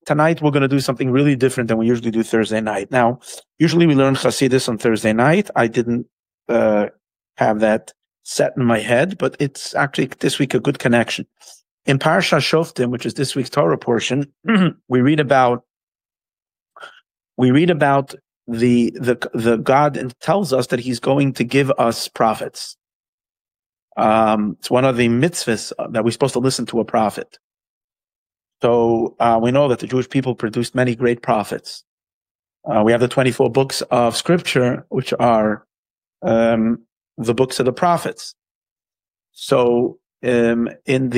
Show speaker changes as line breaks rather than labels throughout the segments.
tonight we're going to do something really different than we usually do Thursday night. Now, usually we learn Chassidus on Thursday night. I didn't have that set in my head, but it's actually this week a good connection. In Parashat Shoftim, which is this week's Torah portion, we read about the God, and tells us that He's going to give us prophets. It's one of the mitzvahs that we're supposed to listen to a prophet. So we know that the Jewish people produced many great prophets. We have the 24 books of Scripture, which are the books of the prophets. So so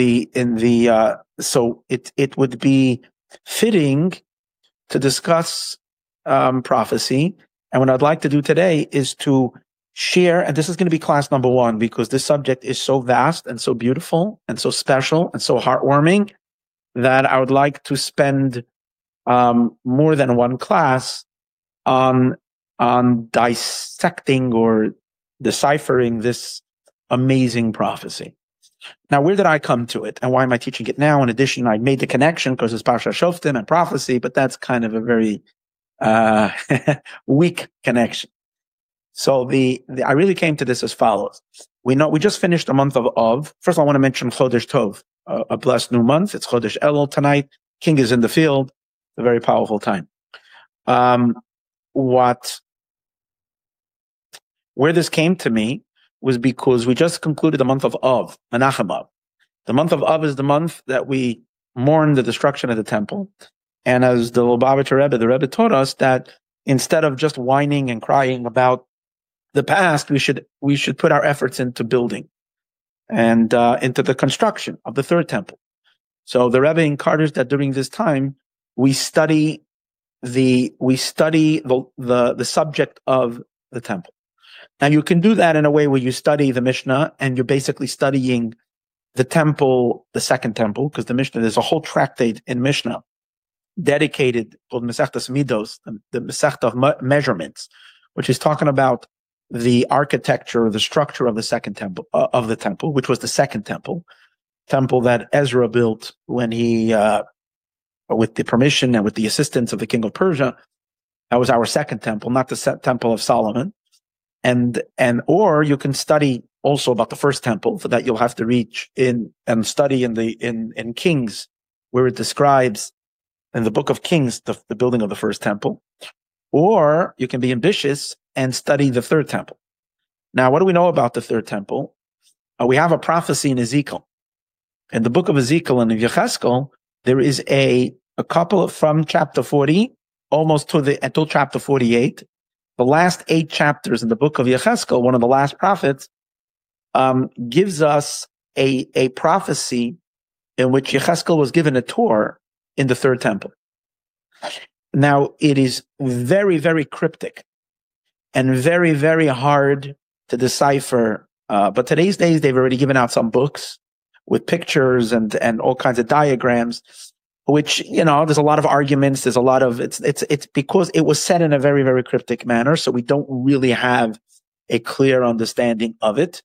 it would be fitting to discuss prophecy. And what I'd like to do today is to share, and this is going to be class number 1, because this subject is so vast and so beautiful and so special and so heartwarming that I would like to spend more than one class on dissecting or deciphering this amazing prophecy. Now, where did I come to it, and why am I teaching it now? In addition, I made the connection because it's Parashat Shoftim and prophecy, but that's kind of a very weak connection. So I really came to this as follows. We just finished the month of Av. First, I want to mention Chodesh Tov, a blessed new month. It's Chodesh Elul tonight. King is in the field. A very powerful time. Where this came to me was because we just concluded the month of Av, Menachem Av. The month of Av is the month that we mourn the destruction of the temple. And as the Lubavitcher Rebbe, the Rebbe taught us that instead of just whining and crying about the past, we should put our efforts into building and into the construction of the third temple. So the Rebbe encouraged that during this time we study the subject of the temple. Now, you can do that in a way where you study the Mishnah and you're basically studying the temple, the second temple, because the Mishnah, there's a whole tractate in Mishnah dedicated called Masechtas Midos, the Masechta of measurements, which is talking about the architecture, the structure of the second temple, which was the second temple that Ezra built when he, with the permission and with the assistance of the king of Persia. That was our second temple, not the temple of Solomon. Or you can study also about the first temple. For that, you'll have to reach in and study in Kings, where it describes in the book of Kings the building of the first temple. Or you can be ambitious and study the third temple. Now, what do we know about the third temple? We have a prophecy in Ezekiel. In the book of Ezekiel and Yecheskel, there is a couple from chapter 40 almost until chapter 48. The last 8 chapters in the book of Yecheskel, one of the last prophets, gives us a prophecy in which Yecheskel was given a tour in the third temple. Now, it is very, very cryptic and very, very hard to decipher. But today's days, they've already given out some books with pictures and all kinds of diagrams, which, there's a lot of arguments. There's a lot of, it's because it was said in a very, very cryptic manner. So we don't really have a clear understanding of it.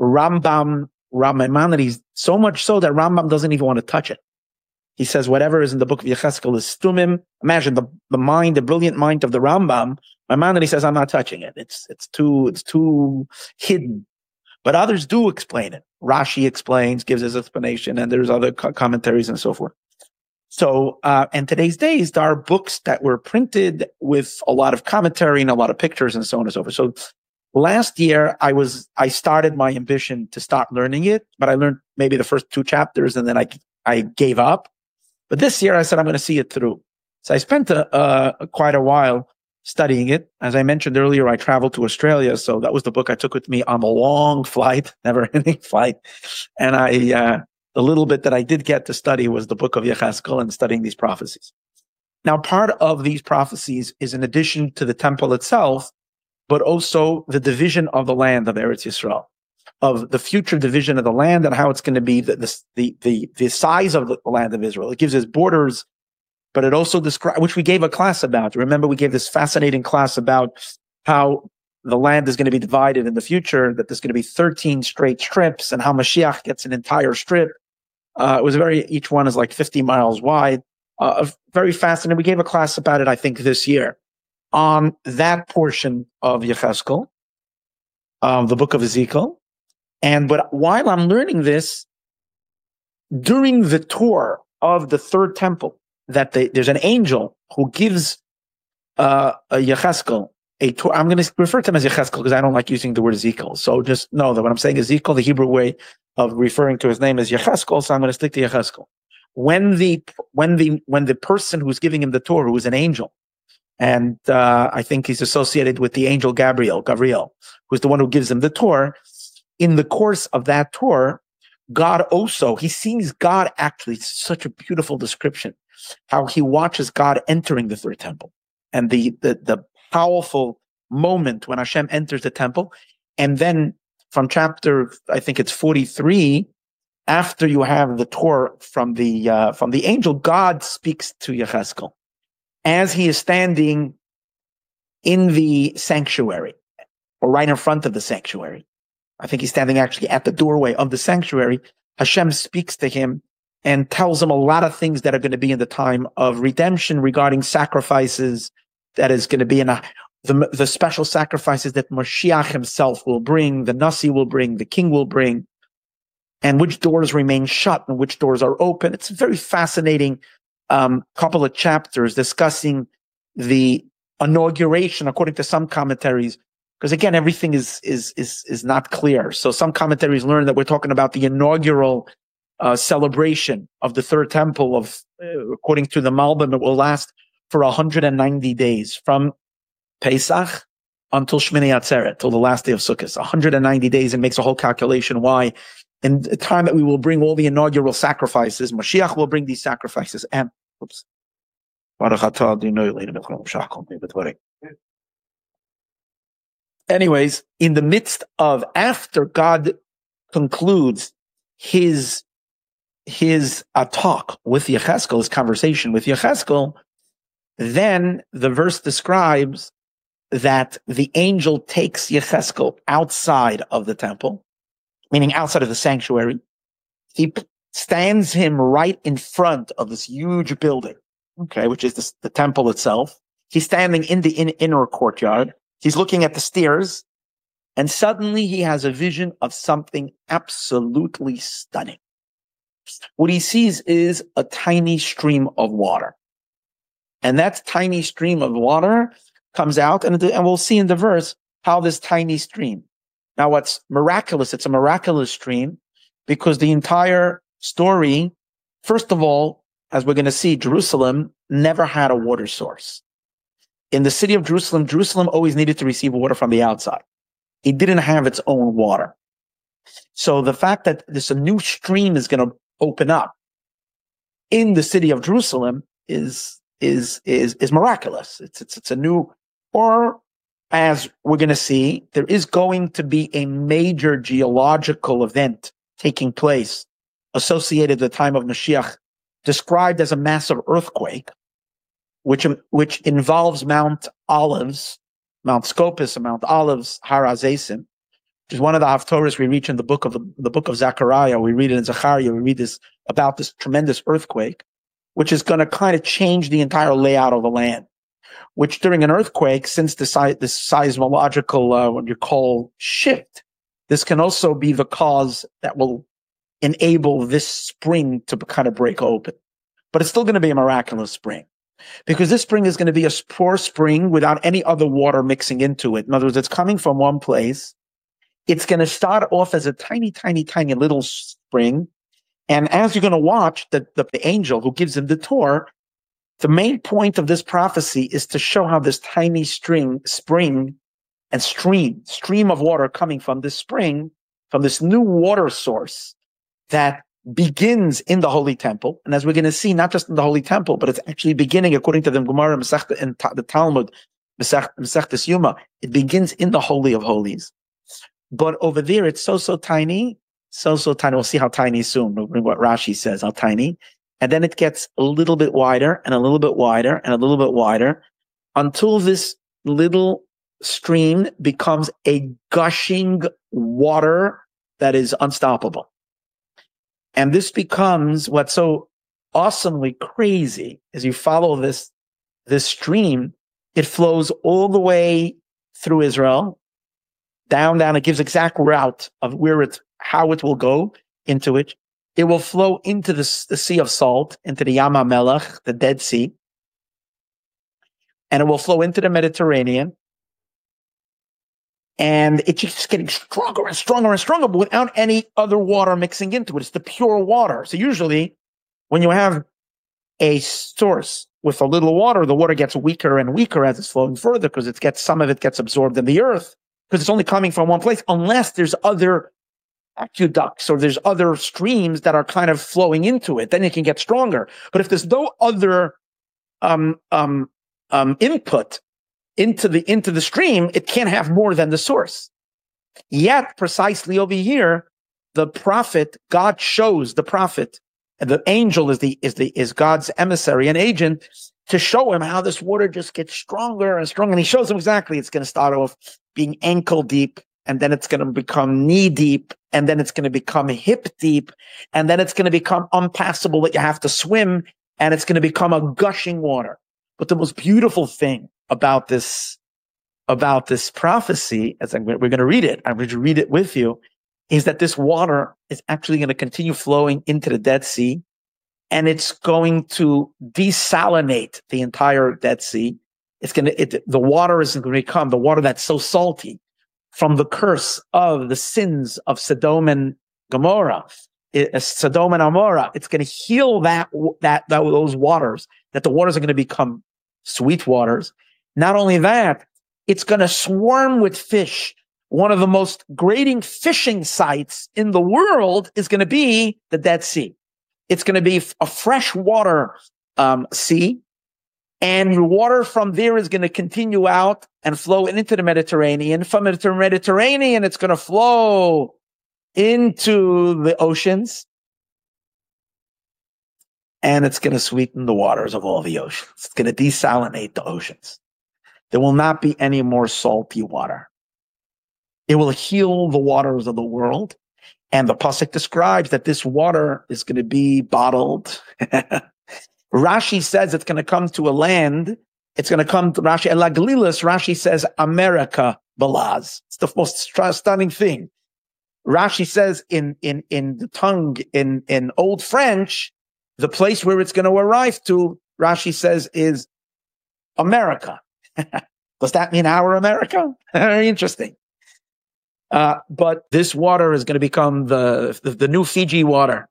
Maimonides, so much so that Rambam doesn't even want to touch it. He says whatever is in the book of Yecheskel is stumim. Imagine the brilliant mind of the Rambam. Maimonides says, I'm not touching it. It's too hidden. But others do explain it. Rashi explains, gives his explanation, and there's other commentaries and so forth. So, and today's days, there are books that were printed with a lot of commentary and a lot of pictures and so on and so forth. So last year, I started my ambition to start learning it, but I learned maybe the first 2 chapters and then I gave up. But this year I said, I'm going to see it through. So I spent quite a while studying it. As I mentioned earlier, I traveled to Australia. So that was the book I took with me on a long flight, never ending flight. And the little bit that I did get to study was the book of Yecheskel and studying these prophecies. Now, part of these prophecies is in addition to the temple itself, but also the division of the land of Eretz Yisrael, of the future division of the land and how it's going to be the size of the land of Israel. It gives us borders, but it also describes, which we gave a class about. Remember, we gave this fascinating class about how the land is going to be divided in the future, that there's going to be 13 straight strips and how Mashiach gets an entire strip. Each one is like 50 miles wide. Very fascinating. We gave a class about it, I think, this year on that portion of Yechezkel, the book of Ezekiel. But while I'm learning this, during the tour of the third temple, there's an angel who gives a Yechezkel a tour. I'm going to refer to him as Yechezkel because I don't like using the word Ezekiel. So just know that when I'm saying Ezekiel, the Hebrew way of referring to his name is Yechezkel, so I'm going to stick to Yechezkel. When the person who's giving him the tour, who is an angel, and I think he's associated with the angel Gabriel, who's the one who gives him the tour. In the course of that tour, he sees God actually. It's such a beautiful description, how he watches God entering the third temple, and the powerful moment when Hashem enters the temple. And then from chapter, I think it's 43, after you have the tour from the angel, God speaks to Yechezkel as he is standing in the sanctuary, or right in front of the sanctuary. I think he's standing actually at the doorway of the sanctuary. Hashem speaks to him and tells him a lot of things that are going to be in the time of redemption regarding sacrifices that is going to be in the special sacrifices that Mashiach himself will bring, the Nasi will bring, the king will bring, and which doors remain shut and which doors are open. It's a very fascinating couple of chapters discussing the inauguration, according to some commentaries, because again, everything is not clear. So some commentaries learn that we're talking about the inaugural celebration of the third temple according to the Malbim, it will last for 190 days from Pesach until Shmini Atzeret, till the last day of Sukkot. 190 days, and makes a whole calculation why. In the time that we will bring all the inaugural sacrifices, Mashiach will bring these sacrifices. And, anyways, in the midst of, after God concludes his talk with Yechezkel, his conversation with Yechezkel, then the verse describes that the angel takes Yechezkel outside of the temple, meaning outside of the sanctuary. He stands him right in front of this huge building, okay, which is the temple itself. He's standing in the inner courtyard. He's looking at the stairs, and suddenly he has a vision of something absolutely stunning. What he sees is a tiny stream of water. And that tiny stream of water comes out, and we'll see in the verse how this tiny stream. Now, what's miraculous, it's a miraculous stream because the entire story, first of all, as we're going to see, Jerusalem never had a water source. In the city of Jerusalem, Jerusalem always needed to receive water from the outside. It didn't have its own water. So the fact that a new stream is going to open up in the city of Jerusalem is miraculous. It's a new, or as we're going to see, there is going to be a major geological event taking place associated with the time of Mashiach, described as a massive earthquake, which involves Mount Olives, Mount Scopus, and Mount Olives, Har Hazesim, which is one of the haftorahs we reach in the book of Zechariah. We read it in Zechariah. We read this about this tremendous earthquake, which is going to kind of change the entire layout of the land. Which during an earthquake, since this seismological what you call shift, this can also be the cause that will enable this spring to kind of break open. But it's still going to be a miraculous spring, because this spring is going to be a pure spring without any other water mixing into it. In other words, it's coming from one place. It's going to start off as a tiny, tiny, tiny little spring. And as you're going to watch, the angel who gives him the tour, the main point of this prophecy is to show how this tiny spring and stream of water coming from this spring, from this new water source that begins in the Holy Temple. And as we're going to see, not just in the Holy Temple, but it's actually beginning, according to the Gemara and the Talmud, Masechtas Yuma, it begins in the Holy of Holies. But over there, it's so tiny, so tiny. We'll see how tiny soon. We'll bring what Rashi says, how tiny. And then it gets a little bit wider and a little bit wider and a little bit wider until this little stream becomes a gushing water that is unstoppable. And this becomes what's so awesomely crazy as you follow this stream. It flows all the way through Israel, down. It gives exact route of how it will go into it. It will flow into the Sea of Salt, into the Yam HaMelech, the Dead Sea, and it will flow into the Mediterranean. And it's just getting stronger and stronger and stronger, but without any other water mixing into it. It's the pure water. So usually, when you have a source with a little water, the water gets weaker and weaker as it's flowing further because some of it gets absorbed in the earth because it's only coming from one place, unless there's other aqueducts or there's other streams that are kind of flowing into it. Then it can get stronger. But if there's no other input into the stream, it can't have more than the source. Yet, precisely over here, the prophet, God shows the prophet, and the angel is God's emissary and agent to show him how this water just gets stronger and stronger. And he shows him exactly it's going to start off being ankle deep, and then it's going to become knee deep, and then it's going to become hip deep, and then it's going to become unpassable that you have to swim, and it's going to become a gushing water. But the most beautiful thing about this prophecy, we're going to read it, I'm going to read it with you, is that this water is actually going to continue flowing into the Dead Sea, and it's going to desalinate the entire Dead Sea. The water is going to become the water that's so salty from the curse of the sins of Sodom and Gomorrah, Sodom and Amorah. It's going to heal those waters, that the waters are going to become sweet waters. Not only that, it's going to swarm with fish. One of the most grading fishing sites in the world is going to be the Dead Sea. It's going to be a freshwater sea, and water from there is going to continue out and flow into the Mediterranean. From the Mediterranean, it's going to flow into the oceans, and it's going to sweeten the waters of all the oceans. It's going to desalinate the oceans. There will not be any more salty water. It will heal the waters of the world. And the pasuk describes that this water is going to be bottled. Rashi says it's going to come to a land. It's going to come to Rashi. Ela Galilas, Rashi says America Balaz. It's the most stunning thing. Rashi says in the tongue, in Old French, the place where it's going to arrive to, Rashi says, is America. Does that mean our America? Very interesting. But this water is going to become the new Fiji water.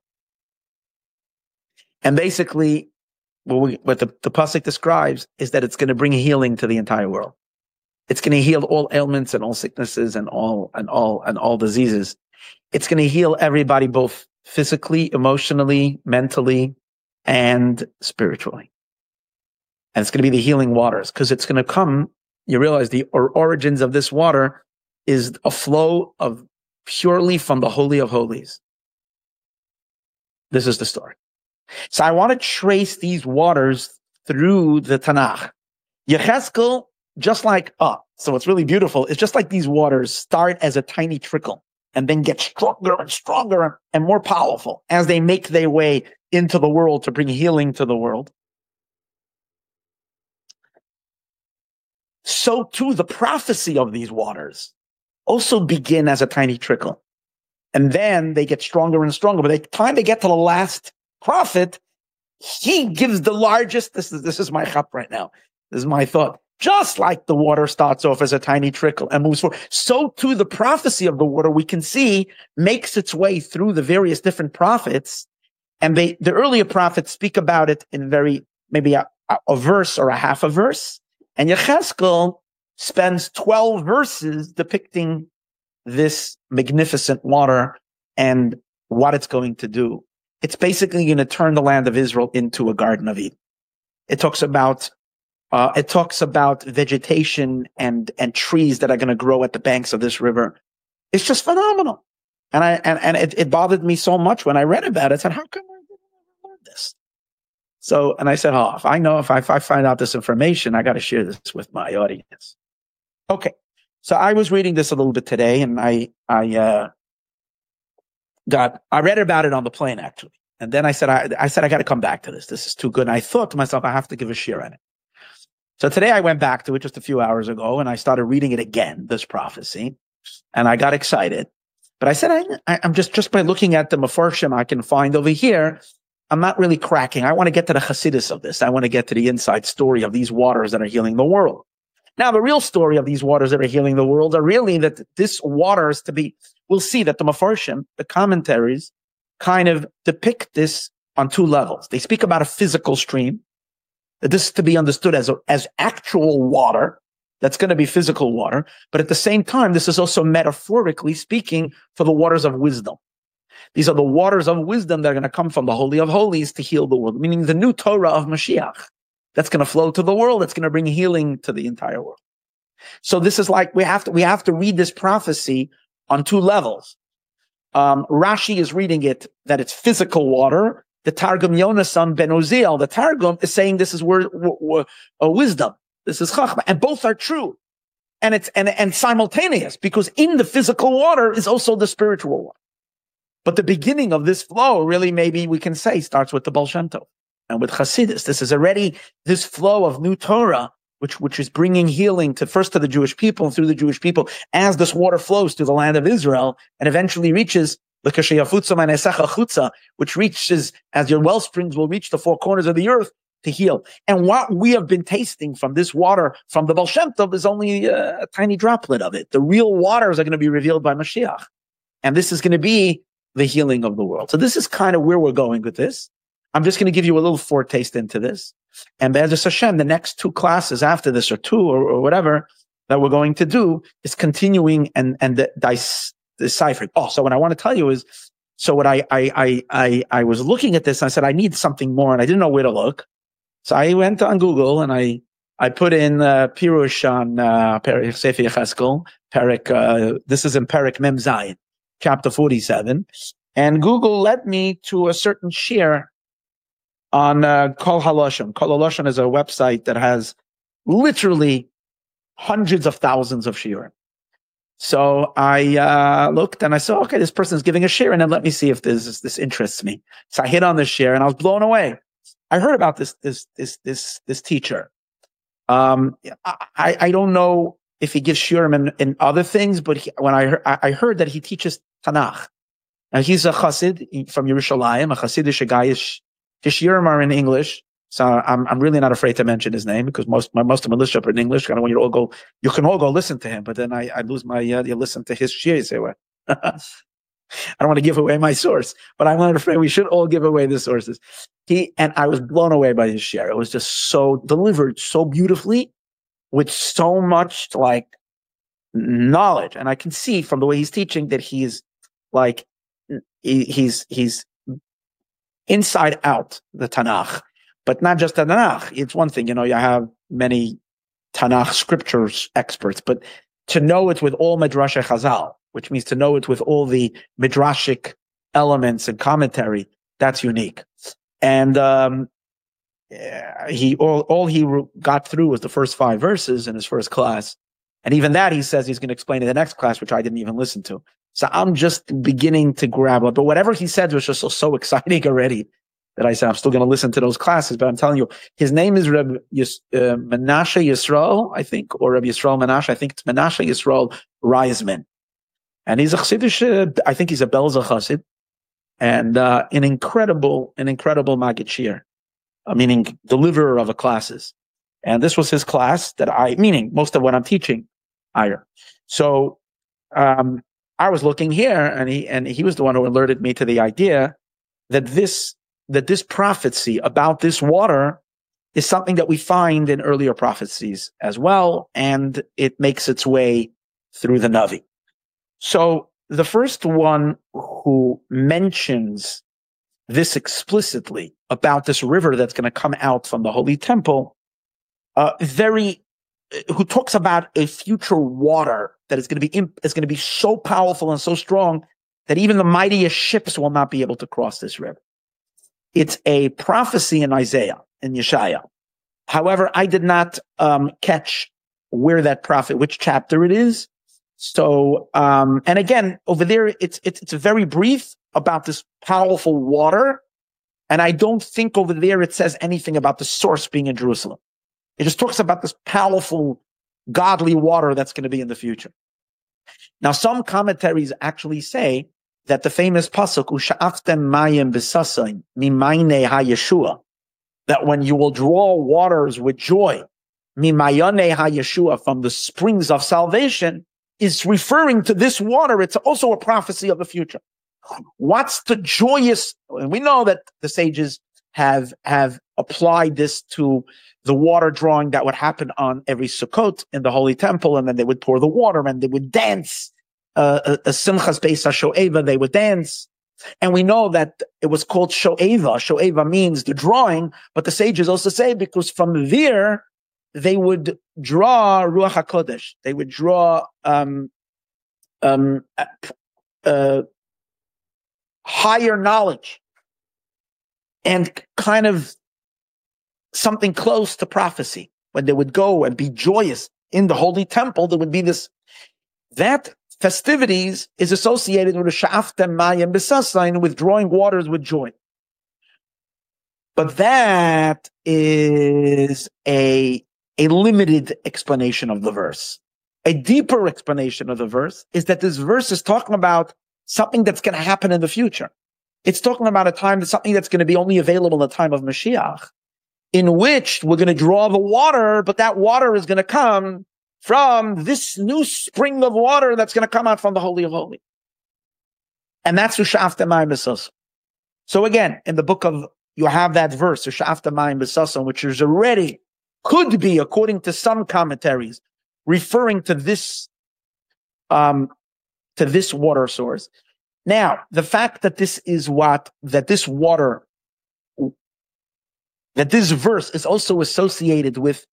And basically, what the pasuk describes is that it's going to bring healing to the entire world. It's going to heal all ailments and all sicknesses and all diseases. It's going to heal everybody, both physically, emotionally, mentally, and spiritually. And it's going to be the healing waters, because it's going to come. You realize the origins of this water is a flow of purely from the Holy of Holies. This is the story. So I want to trace these waters through the Tanakh. Yechezkel, just like, so what's really beautiful is just like these waters start as a tiny trickle and then get stronger and stronger and more powerful as they make their way into the world to bring healing to the world. So too, the prophecy of these waters also begin as a tiny trickle. And then they get stronger and stronger. By the time they get to the last prophet, he gives the largest, this is my chap right now. This is my thought. Just like the water starts off as a tiny trickle and moves forward, so too the prophecy of the water, we can see, makes its way through the various different prophets. And the earlier prophets speak about it in maybe a verse or a half a verse. And Yechezkel spends 12 verses depicting this magnificent water and what it's going to do. It's basically going to turn the land of Israel into a Garden of Eden. It talks about vegetation and trees that are going to grow at the banks of this river. It's just phenomenal. And it bothered me so much when I read about it. I said, how come I didn't learn this? So, and I said, if I find out this information, I got to share this with my audience. Okay. So I was reading this a little bit today, and I read about it on the plane, actually. And then I said, I got to come back to this. This is too good. And I thought to myself, I have to give a shir on it. So today I went back to it just a few hours ago, and I started reading it again, this prophecy, and I got excited. But I said, I'm just by looking at the Mefarshim I can find over here, I'm not really cracking. I want to get to the Chassidus of this. I want to get to the inside story of these waters that are healing the world. Now, the real story of these waters that are healing the world are really that this water is to be, we'll see that the Mefarshim, the commentaries, kind of depict this on two levels. They speak about a physical stream, that this is to be understood as actual water, that's going to be physical water, but at the same time, this is also metaphorically speaking for the waters of wisdom. These are the waters of wisdom that are going to come from the Holy of Holies to heal the world, meaning the new Torah of Mashiach that's going to flow to the world, that's going to bring healing to the entire world. So this is like, we have to read this prophecy on two levels. Rashi is reading it that it's physical water. The Targum Yonasan ben Uziel, the Targum, is saying this is wisdom. This is Chachma, and both are true, and it's and simultaneous, because in the physical water is also the spiritual water. But the beginning of this flow, really, maybe we can say, starts with the Baal Shem Tov and with Chassidus. This is already this flow of new Torah, which is bringing healing to the Jewish people and through the Jewish people as this water flows to the land of Israel and eventually reaches which reaches, as your well springs will reach the four corners of the earth to heal. And what we have been tasting from this water, from the Baal Shem Tov, is only a tiny droplet of it. The real waters are going to be revealed by Mashiach. And this is going to be the healing of the world. So this is kind of where we're going with this. I'm just going to give you a little foretaste into this. And Be'ezus Hashem, the next two classes after this, or two or whatever, that we're going to do is continuing and deciphering. Oh, so what I want to tell you is, so what I was looking at this, and I said, I need something more, and I didn't know where to look. So I went on Google and I put in Pirush on Sefer Yechezkel, Perek, this is in Perek Mem Zayin, chapter 47. And Google led me to a certain shir on Kol Haloshon. Kol Haloshon is a website that has literally hundreds of thousands of shirim. So I looked and I saw, okay, this person's giving a shir, and then let me see if this interests me. So I hit on this shir and I was blown away. I heard about this teacher. I don't know if he gives shirim in other things, but when I heard that he teaches Tanakh. Now he's a chassid from Yerushalayim, a chassidish guy. His shirim are in English. So I'm really not afraid to mention his name, because most of my listeners are in English. I don't want you to all go. You can all go listen to him, but then I lose my. You listen to his shir. You say, well, I don't want to give away my source, but I'm not afraid we should all give away the sources. And I was blown away by his shir. It was just so delivered so beautifully, with so much like knowledge, and I can see from the way he's teaching that he's like he's inside out the Tanakh. But not just the Tanakh. It's one thing, you have many Tanakh scriptures experts, but to know it with all Midrash Chazal, which means to know it with all the Midrashic elements and commentary, that's unique. And he got through was the first 5 verses in his first class. And even that, he says he's going to explain in the next class, which I didn't even listen to. So I'm just beginning to grab it. But whatever he said was just so exciting already, that I said, I'm still going to listen to those classes, but I'm telling you, his name is Reb Menashe Yisrael, I think, or Reb Yisrael Menashe. I think it's Menashe Yisrael Reisman. And he's a Chassidish, I think he's a Belzer Chassid, and an incredible Maggid Shir, meaning deliverer of the classes. And this was his class meaning most of what I'm teaching higher. So I was looking here, and he was the one who alerted me to the idea that this prophecy about this water is something that we find in earlier prophecies as well, and it makes its way through the Navi. So the first one who mentions this explicitly about this river that's going to come out from the Holy Temple, who talks about a future water that is going to be so powerful and so strong that even the mightiest ships will not be able to cross this river. It's a prophecy in Isaiah, in Yeshaya. However, I did not catch where that prophet, which chapter it is. So, and again, over there, it's very brief about this powerful water, And I don't think over there it says anything about the source being in Jerusalem. It just talks about this powerful, godly water that's going to be in the future. Now, some commentaries actually say that the famous pasuk, Usha'aftem mayim b'sasayin mimayne ha'yeshua, that when you will draw waters with joy, mimayane ha'yeshua, from the springs of salvation, is referring to this water. It's also a prophecy of the future. What's the joyous, and we know that the sages have applied this to the water drawing that would happen on every Sukkot in the Holy Temple, and then they would pour the water and they would dance. A Simchas Beis HaSho'eva, they would dance. And we know that it was called Sho'eva. Sho'eva means the drawing, but the sages also say because from there they would draw Ruach HaKodesh. They would draw higher knowledge and kind of something close to prophecy. When they would go and be joyous in the Holy Temple, there would be this, that festivities is associated with the Sha'aftem Mayim B'sasayin, with drawing waters with joy. But that is a limited explanation of the verse. A deeper explanation of the verse is that this verse is talking about something that's going to happen in the future. It's talking about a time, that's something that's going to be only available in the time of Mashiach, in which we're going to draw the water, but that water is going to come from this new spring of water that's going to come out from the Holy of Holies. And that's Usha'aftem mayim b'sasayin. So again, in the book of, you have that verse, Usha'aftem mayim b'sasayin, which is already, could be, according to some commentaries, referring to this water source. Now, the fact that this is that this verse is also associated with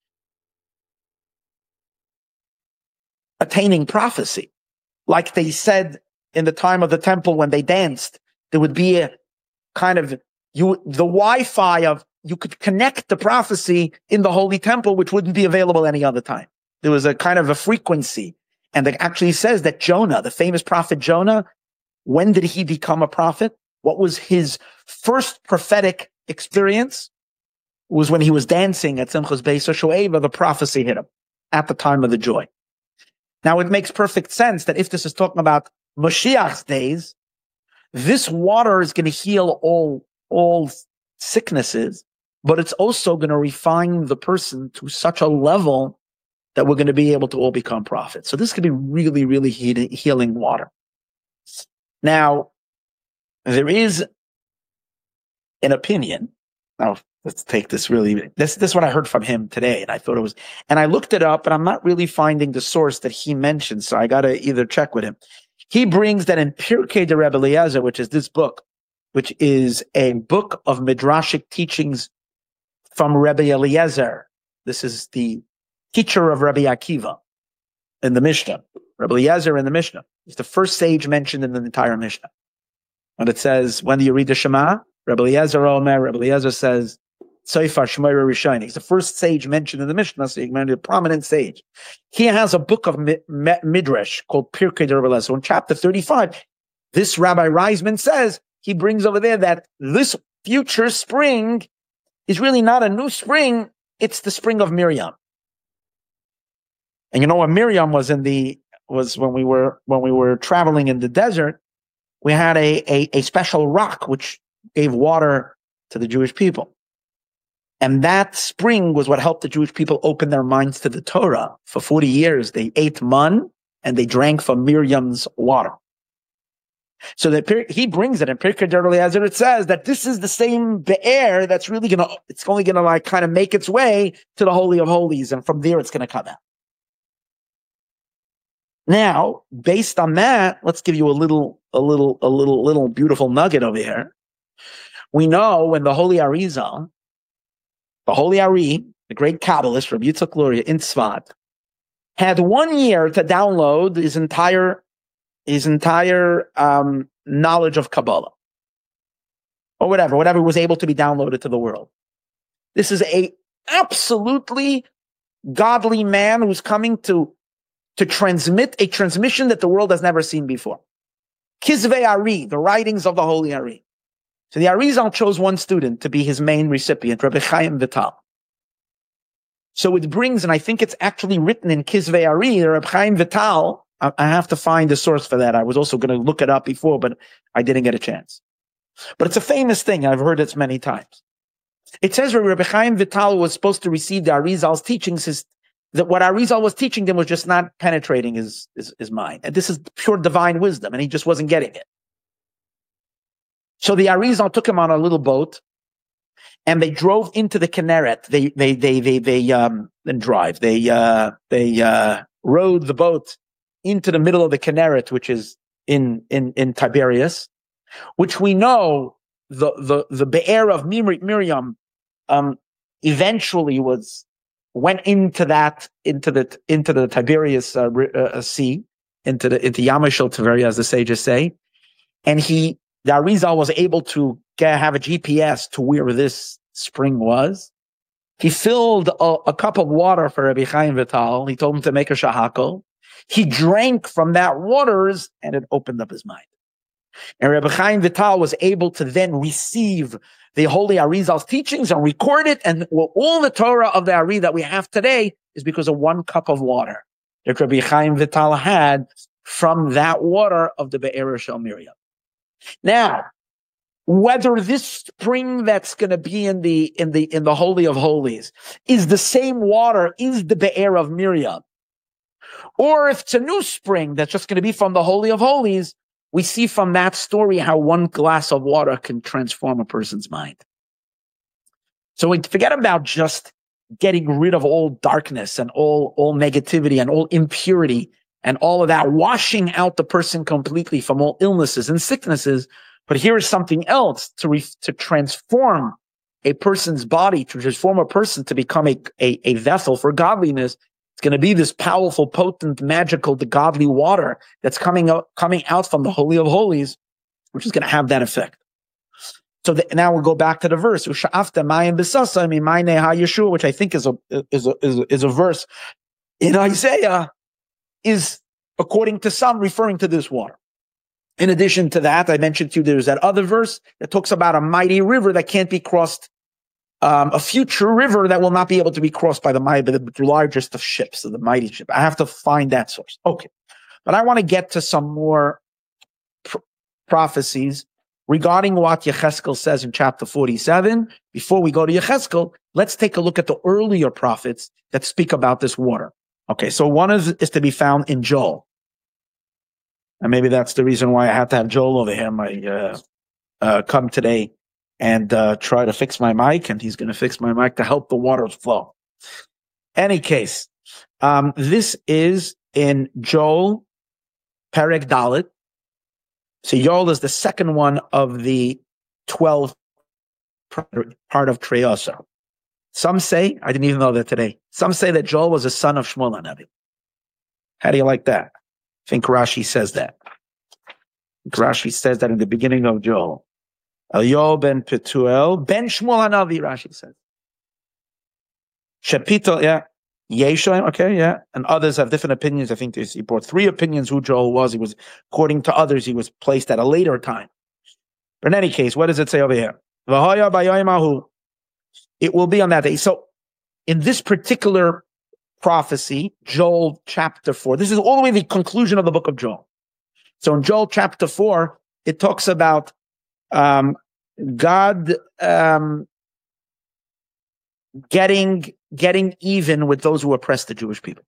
attaining prophecy. Like they said in the time of the temple when they danced, there would be a kind of, the Wi-Fi of, you could connect the prophecy in the Holy Temple, which wouldn't be available any other time. There was a kind of a frequency. And it actually says that Jonah, the famous prophet Jonah, when did he become a prophet? What was his first prophetic experience? It was when he was dancing at Simchas Beis HaSho'eva, the prophecy hit him at the time of the joy. Now, it makes perfect sense that if this is talking about Mashiach's days, this water is going to heal all sicknesses, but it's also going to refine the person to such a level that we're going to be able to all become prophets. So this could be really, really healing water. Now, there is an opinion. Now, let's take this really, this is what I heard from him today, and I thought it was, and I looked it up, and I'm not really finding the source that he mentioned, so I got to either check with him. He brings that in Pirkei de Rebbe Eliezer, which is this book, which is a book of midrashic teachings from Rebbe Eliezer. This is the teacher of Rabbi Akiva in the Mishnah. Rebbe Eliezer in the Mishnah. He's the first sage mentioned in the entire Mishnah. When it says, when do you read the Shema? Rebbe Eliezer Omer, Rebbe Eliezer says, Tzofar Shmoyre Rishayim. He's the first sage mentioned in the Mishnah, so he's a prominent sage. He has a book of Midrash called Pirkei de Rebbe Eliezer. So in chapter 35, this Rabbi Reisman says, he brings over there that this future spring is really not a new spring, it's the spring of Miriam. And you know when Miriam was when we were traveling in the desert, we had a special rock which gave water to the Jewish people. And that spring was what helped the Jewish people open their minds to the Torah. For 40 years, they ate man and they drank from Miriam's water. So that he brings it in Pirkei de Rebbe Eliezer. It says that this is the same be'er that's really it's only gonna like kind of make its way to the Holy of Holies, and from there it's gonna come out. Now, based on that, let's give you a little beautiful nugget over here. We know when the Holy Arizal, the Holy Ari, the great Kabbalist, Rabbi Yitzchak Luria in Tzfat, had 1 year to download his entire knowledge of Kabbalah, or whatever was able to be downloaded to the world. This is a absolutely godly man who's coming to transmit a transmission that the world has never seen before. Kizvei Ari, the writings of the Holy Ari. So the Arizal chose one student to be his main recipient, Rabbi Chaim Vital. So it brings, and I think it's actually written in Kisvei Ari, Rabbi Chaim Vital. I have to find the source for that. I was also going to look it up before, but I didn't get a chance. But it's a famous thing. I've heard it many times. It says where Rabbi Chaim Vital was supposed to receive the Arizal's teachings, is that what Arizal was teaching them was just not penetrating his mind. And this is pure divine wisdom, and he just wasn't getting it. So the Arizal took him on a little boat, and they drove into the Kinneret. They didn't drive. They rowed the boat into the middle of the Kinneret, which is in Tiberias, which we know the Be'er of Miriam eventually went into the Tiberias sea, into Yamashil Tiberias, as the sages say, and the Arizal was able to have a GPS to where this spring was. He filled a cup of water for Rabbi Chaim Vital. He told him to make a shahakol. He drank from that waters, and it opened up his mind. And Rabbi Chaim Vital was able to then receive the Holy Arizal's teachings and record it. And all the Torah of the Ari that we have today is because of one cup of water that Rabbi Chaim Vital had from that water of the Be'er Shel Miriam. Now, whether this spring that's going to be in the Holy of Holies is the same water, is the Be'er of Miriam, or if it's a new spring that's just going to be from the Holy of Holies, we see from that story how one glass of water can transform a person's mind. So we forget about just getting rid of all darkness and all negativity and all impurity and all of that, washing out the person completely from all illnesses and sicknesses. But here is something else to transform a person's body, to transform a person to become a vessel for godliness. It's going to be this powerful, potent, magical, the godly water that's coming out from the Holy of Holies, which is going to have that effect. So now we'll go back to the verse, which I think is a verse in Isaiah, is, according to some, referring to this water. In addition to that, I mentioned to you there's that other verse that talks about a mighty river that can't be crossed, a future river that will not be able to be crossed by the largest of ships, the mighty ship. I have to find that source. Okay. But I want to get to some more prophecies regarding what Yecheskel says in chapter 47. Before we go to Yecheskel, let's take a look at the earlier prophets that speak about this water. Okay, so one is to be found in Joel. And maybe that's the reason why I had to have Joel over here. I come today and try to fix my mic, and he's going to fix my mic to help the waters flow. Any case, this is in Joel, Perek Dalet. So Joel is the second one of the 12 part of Treosa. Some say, I didn't even know that today, some say that Joel was a son of Shmuel HaNavi. How do you like that? I think Rashi says that. Rashi says that in the beginning of Joel. Elyo ben Petuel, ben Shmuel HaNavi, Rashi says. Shepito, yeah. Yeshaim, okay, yeah. And others have different opinions. I think he brought 3 opinions who Joel was. He was, according to others, he was placed at a later time. But in any case, what does it say over here? V'haya b'yoyim it will be on that day. So in this particular prophecy, Joel chapter 4, this is all the way the conclusion of the book of Joel. So in Joel chapter 4, it talks about God getting even with those who oppress the Jewish people.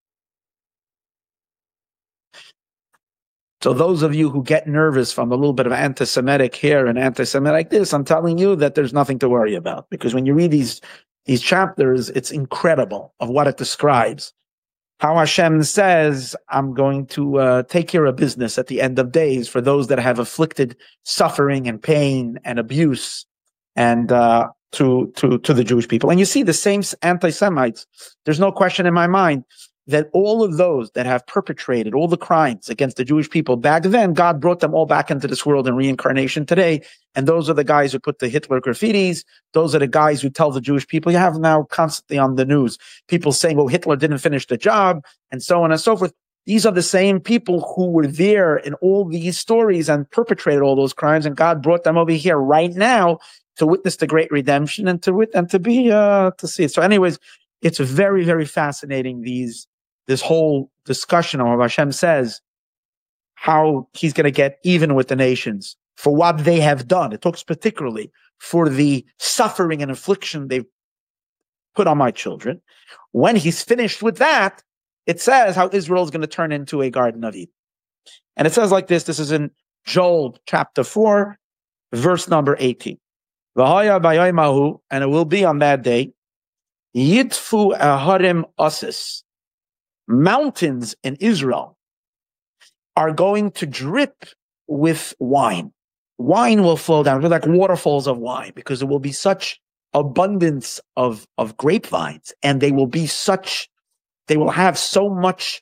So those of you who get nervous from a little bit of anti-Semitic here and anti-Semitic this, I'm telling you that there's nothing to worry about. Because when you read these chapters, it's incredible of what it describes. How Hashem says, I'm going to take care of business at the end of days for those that have afflicted suffering and pain and abuse and to the Jewish people. And you see the same anti-Semites. There's no question in my mind that all of those that have perpetrated all the crimes against the Jewish people back then, God brought them all back into this world in reincarnation today. And those are the guys who put the Hitler graffitis. Those are the guys who tell the Jewish people, you have now constantly on the news, people saying, well, Hitler didn't finish the job, and so on and so forth. These are the same people who were there in all these stories and perpetrated all those crimes, and God brought them over here right now to witness the great redemption and to see it. So, anyways, it's very, very fascinating. This whole discussion of what Hashem says, how He's going to get even with the nations for what they have done. It talks particularly for the suffering and affliction they've put on my children. When He's finished with that, it says how Israel is going to turn into a Garden of Eden. And it says like this. This is in Joel chapter 4, verse number 18. And it will be on that day, Yitfu Aharim Asis. Mountains in Israel are going to drip with wine. Wine will flow down, like waterfalls of wine, because there will be such abundance of grapevines, and they will have so much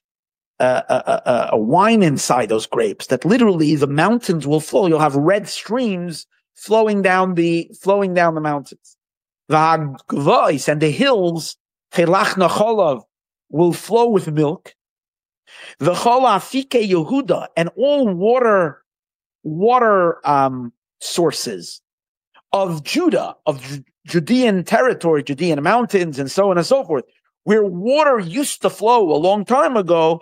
wine inside those grapes that literally the mountains will flow. You'll have red streams flowing down the mountains. And the hills will flow with milk. Yehuda, and all water sources of Judah, of Judean territory, Judean mountains, and so on and so forth, where water used to flow a long time ago,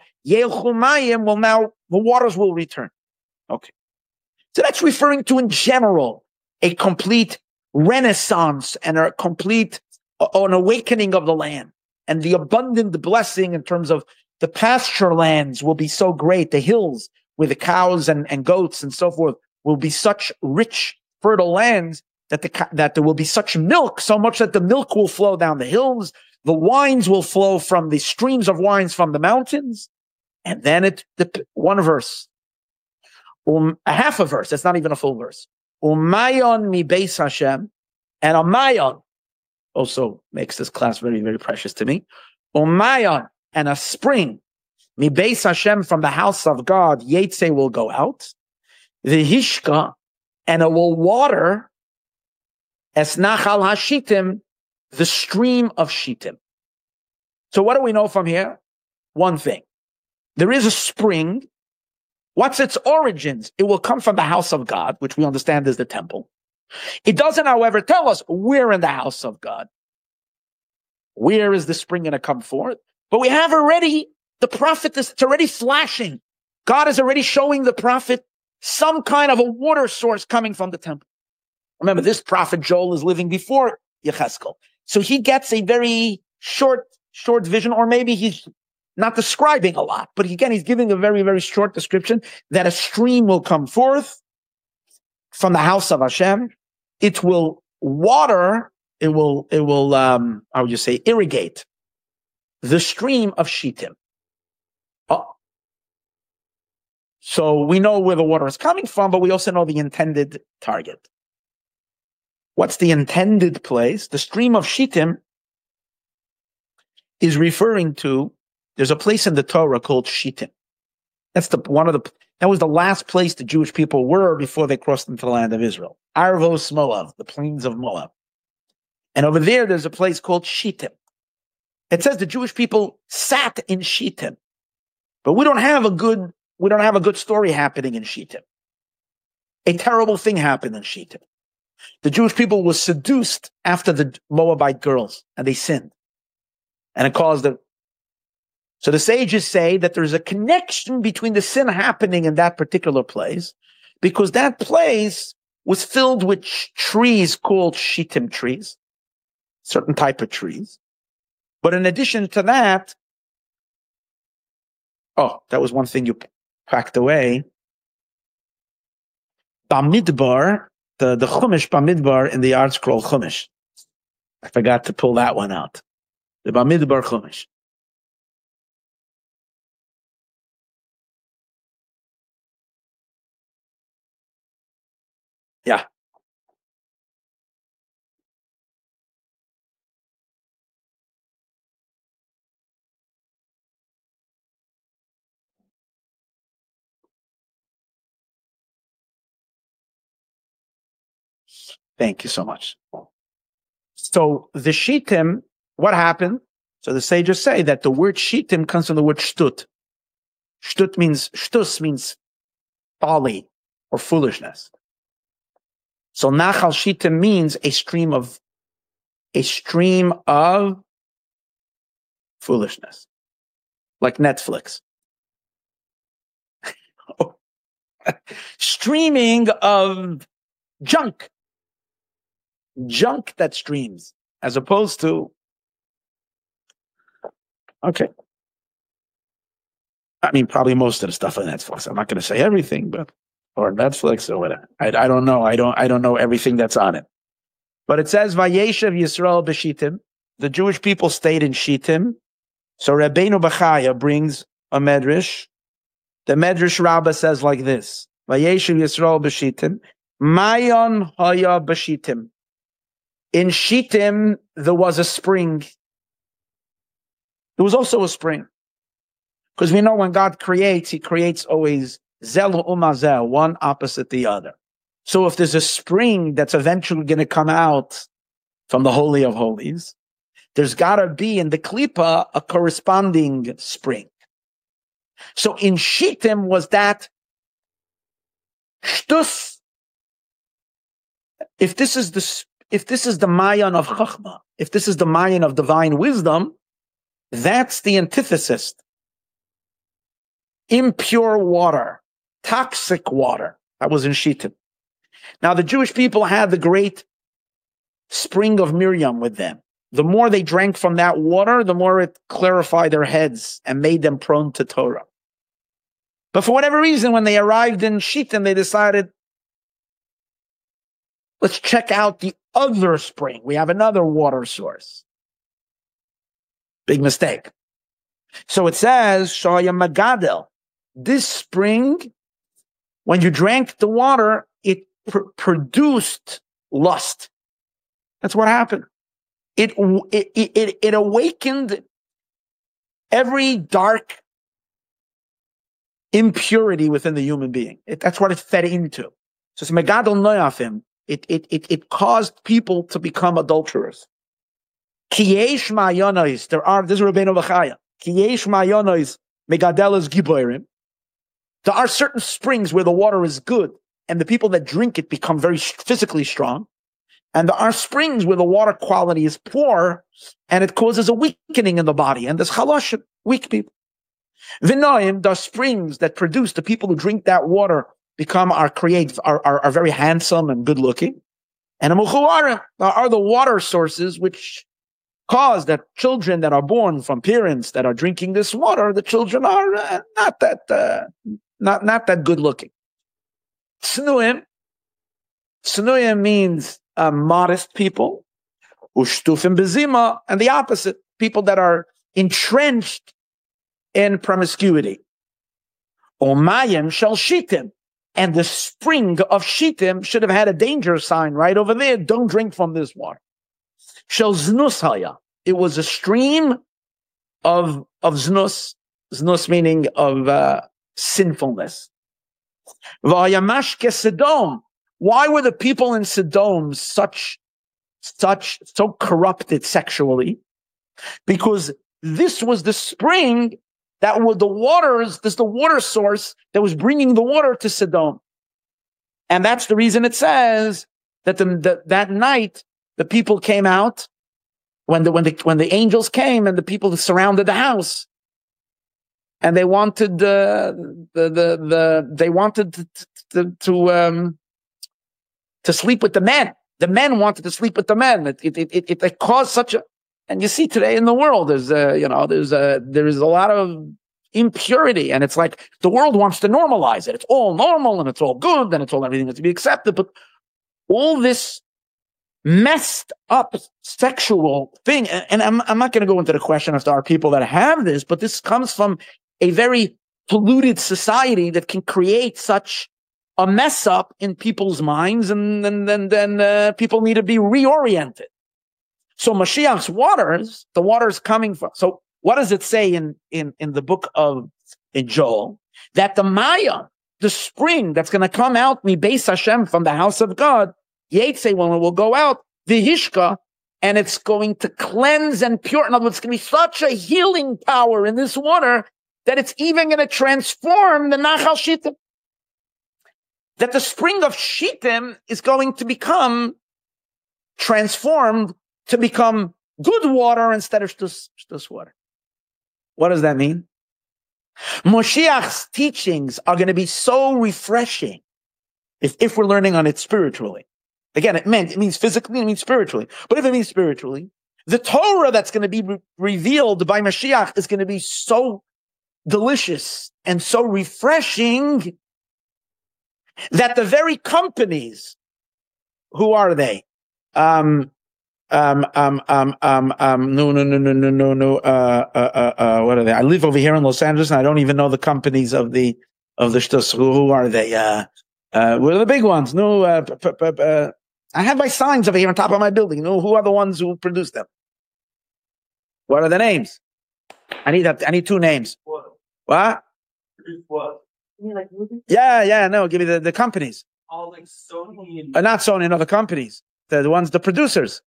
the waters will return. Okay. So that's referring to, in general, a complete renaissance and a complete an awakening of the land, and the abundant blessing in terms of the pasture lands will be so great. The hills with the cows and goats and so forth will be such rich, fertile lands that there will be such milk, so much that the milk will flow down the hills. The wines will flow from the streams of wines from the mountains. And then one verse, a half a verse. That's not even a full verse. Umayon mi beis Hashem, and a mayon also makes this class very, very precious to me. Umayon, and a spring, mi beis Hashem, from the house of God, Yetze will go out. The hishka, and it will water es nachal hashitim, the stream of Shittim. So what do we know from here? One thing. There is a spring. What's its origins? It will come from the house of God, which we understand is the temple. It doesn't, however, tell us where in the house of God. Where is the spring going to come forth? But we have already, the prophet, it's already flashing. God is already showing the prophet some kind of a water source coming from the temple. Remember, this prophet Joel is living before Yechezkel. So he gets a very short vision, or maybe he's not describing a lot, but again, he's giving a very, very short description that a stream will come forth from the house of Hashem. It will water, how would you say, irrigate the stream of Shittim. Oh. So we know where the water is coming from, but we also know the intended target. What's the intended place? The stream of Shittim is referring to, there's a place in the Torah called Shittim. That was the last place the Jewish people were before they crossed into the land of Israel. Arvos Moav, the plains of Moab. And over there's a place called Shittim. It says the Jewish people sat in Shittim. But we don't have a good story happening in Shittim. A terrible thing happened in Shittim. The Jewish people were seduced after the Moabite girls, and they sinned. And it caused them. So the sages say that there's a connection between the sin happening in that particular place, because that place was filled with trees called Shittim trees, certain type of trees. But in addition to that, that was one thing you packed away. Bamidbar, the Chumash Bamidbar in the Art Scroll Chumash. I forgot to pull that one out. The Bamidbar Chumash. Yeah. Thank you so much. So the Shittim, what happened? So the sages say that the word Shittim comes from the word shtut. Shtus means folly or foolishness. So Nachal Shittim means a stream of foolishness, like Netflix. Streaming of junk that streams, as opposed to, okay. I mean, probably most of the stuff on Netflix. I'm not going to say everything, but, or Netflix or whatever. I don't know. I don't know everything that's on it. But it says, Vayeshev Yisrael b'Shittim. The Jewish people stayed in Shittim. So Rabbeinu Bachaya brings a medrash. The Medrash Rabbah says like this: Vayeshev Yisrael b'Shittim, Mayon haya b'Shittim. In Shittim there was a spring. There was also a spring, because we know when God creates, He creates always zel umazel, one opposite the other. So if there's a spring that's eventually going to come out from the Holy of Holies, there's got to be in the Klippa a corresponding spring. So in Shittim was that shtus. If this is the Mayan of Chachma, if this is the Mayan of divine wisdom, that's the antithesis. Impure water, toxic water. That was in Shittim. Now the Jewish people had the great spring of Miriam with them. The more they drank from that water, the more it clarified their heads and made them prone to Torah. But for whatever reason, when they arrived in Shittim, they decided, let's check out the other spring. We have another water source. Big mistake. So it says, Shaya Magadel. This spring, when you drank the water, it produced lust. That's what happened. It awakened every dark impurity within the human being. That's what it fed into. So it's Megadol Noyafim. It caused people to become adulterers. Kiyesh Ma'yonos. This is Rabbeinu Bachaya. Kiyesh Ma'yonos Megadelas Giborim. There are certain springs where the water is good, and the people that drink it become very physically strong. And there are springs where the water quality is poor, and it causes a weakening in the body. And there's chaloshim, weak people. Vinoim, the springs that produce the people who drink that water are very handsome and good looking. And amuchuara are the water sources which cause that children that are born from parents that are drinking this water, the children are not that good looking. Tznuim means modest people. Ushtufim bezima, and the opposite, people that are entrenched in promiscuity. Omayim shall Shittim, and the spring of Shittim should have had a danger sign right over there. Don't drink from this water. Shall Znus haya. It was a stream of Znus. Znus meaning of sinfulness. Vayamashke Sodom. Why were the people in Sodom so corrupted sexually? Because this was the spring that were the waters, this is the water source that was bringing the water to Sodom. And that's the reason it says that that night the people came out when the angels came and the people surrounded the house, and they wanted to sleep with the men. The men wanted to sleep with the men. It caused such a, and you see today in the world, there is a lot of impurity, and it's like the world wants to normalize it. It's all normal and it's all good and it's all everything that's to be accepted. But all this messed up sexual thing, and I'm not going to go into the question as to are people that have this, but this comes from a very polluted society that can create such a mess up in people's minds, and then people need to be reoriented. So Mashiach's waters, the waters coming from. So what does it say in the book of Joel? That the Maya, the spring that's going to come out, mi Beis Hashem, from the house of God, Yetze, when it will go out, Vihishka, and it's going to cleanse and pure. In other words, it's going to be such a healing power in this water that it's even going to transform the Nachal Shittim. That the spring of Shittim is going to become transformed to become good water instead of shtus water. What does that mean? Moshiach's teachings are going to be so refreshing if we're learning on it spiritually. Again, it means physically, it means spiritually. But if it means spiritually, the Torah that's going to be revealed by Mashiach is going to be so delicious and so refreshing that the very companies, who are they? No. What are they? I live over here in Los Angeles, and I don't even know the companies of the shtus. Who are they? What are the big ones? No. I have my signs over here on top of my building. No, who are the ones who produce them? What are the names? I need two names. What? Yeah. No, give me the companies.
Oh, like Sony.
Not Sony, no, the companies. The ones, the producers.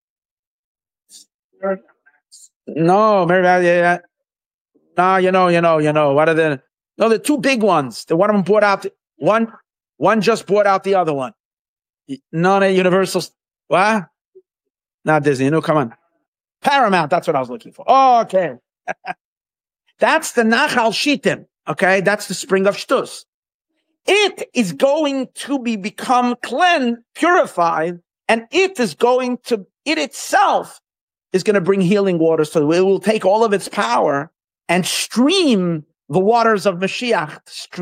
No, yeah. No, you know. What are the? No, the two big ones. The one of them bought out. One just bought out the other one. No, Universal. What? Not Disney. No, come on. Paramount. That's what I was looking for. Oh, okay. That's the Nachal Shittim. Okay, that's the spring of shtus. It is going to become cleansed, purified, and it itself is going to bring healing waters. So it will take all of its power and stream the waters of Mashiach,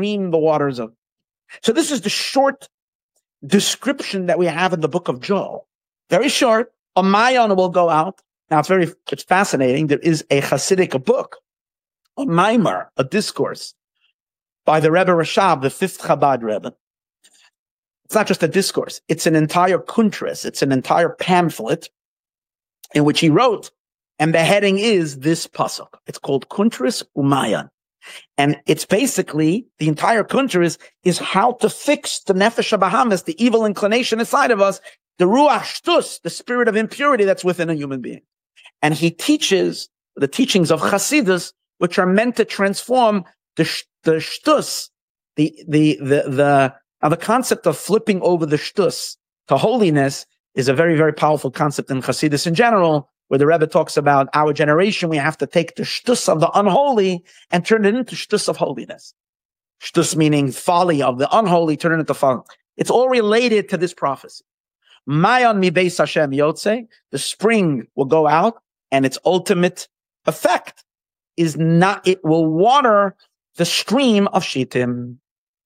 So this is the short description that we have in the book of Joel. Very short. A Mayan will go out. Now it's fascinating. There is a Hasidic book, a Maimar, a discourse by the Rebbe Rashab, the fifth Chabad Rebbe. It's not just a discourse. It's an entire kuntras. It's an entire pamphlet in which he wrote, and the heading is this pasuk. It's called Kuntras Umayan. And it's basically, the entire kuntras is how to fix the nefesh habahamis, the evil inclination inside of us, the ruach shtus, the spirit of impurity that's within a human being. And he teaches the teachings of Chassidus, which are meant to transform the shtus, the concept of flipping over the shtus to holiness is a very, very powerful concept in Chassidus in general, where the Rebbe talks about our generation, we have to take the shtus of the unholy and turn it into shtus of holiness. Shtus meaning folly of the unholy, turn it into folly. It's all related to this prophecy. Mayan mi beis Hashem yotze, the spring will go out, and its ultimate effect is not, it will water the stream of Shittim.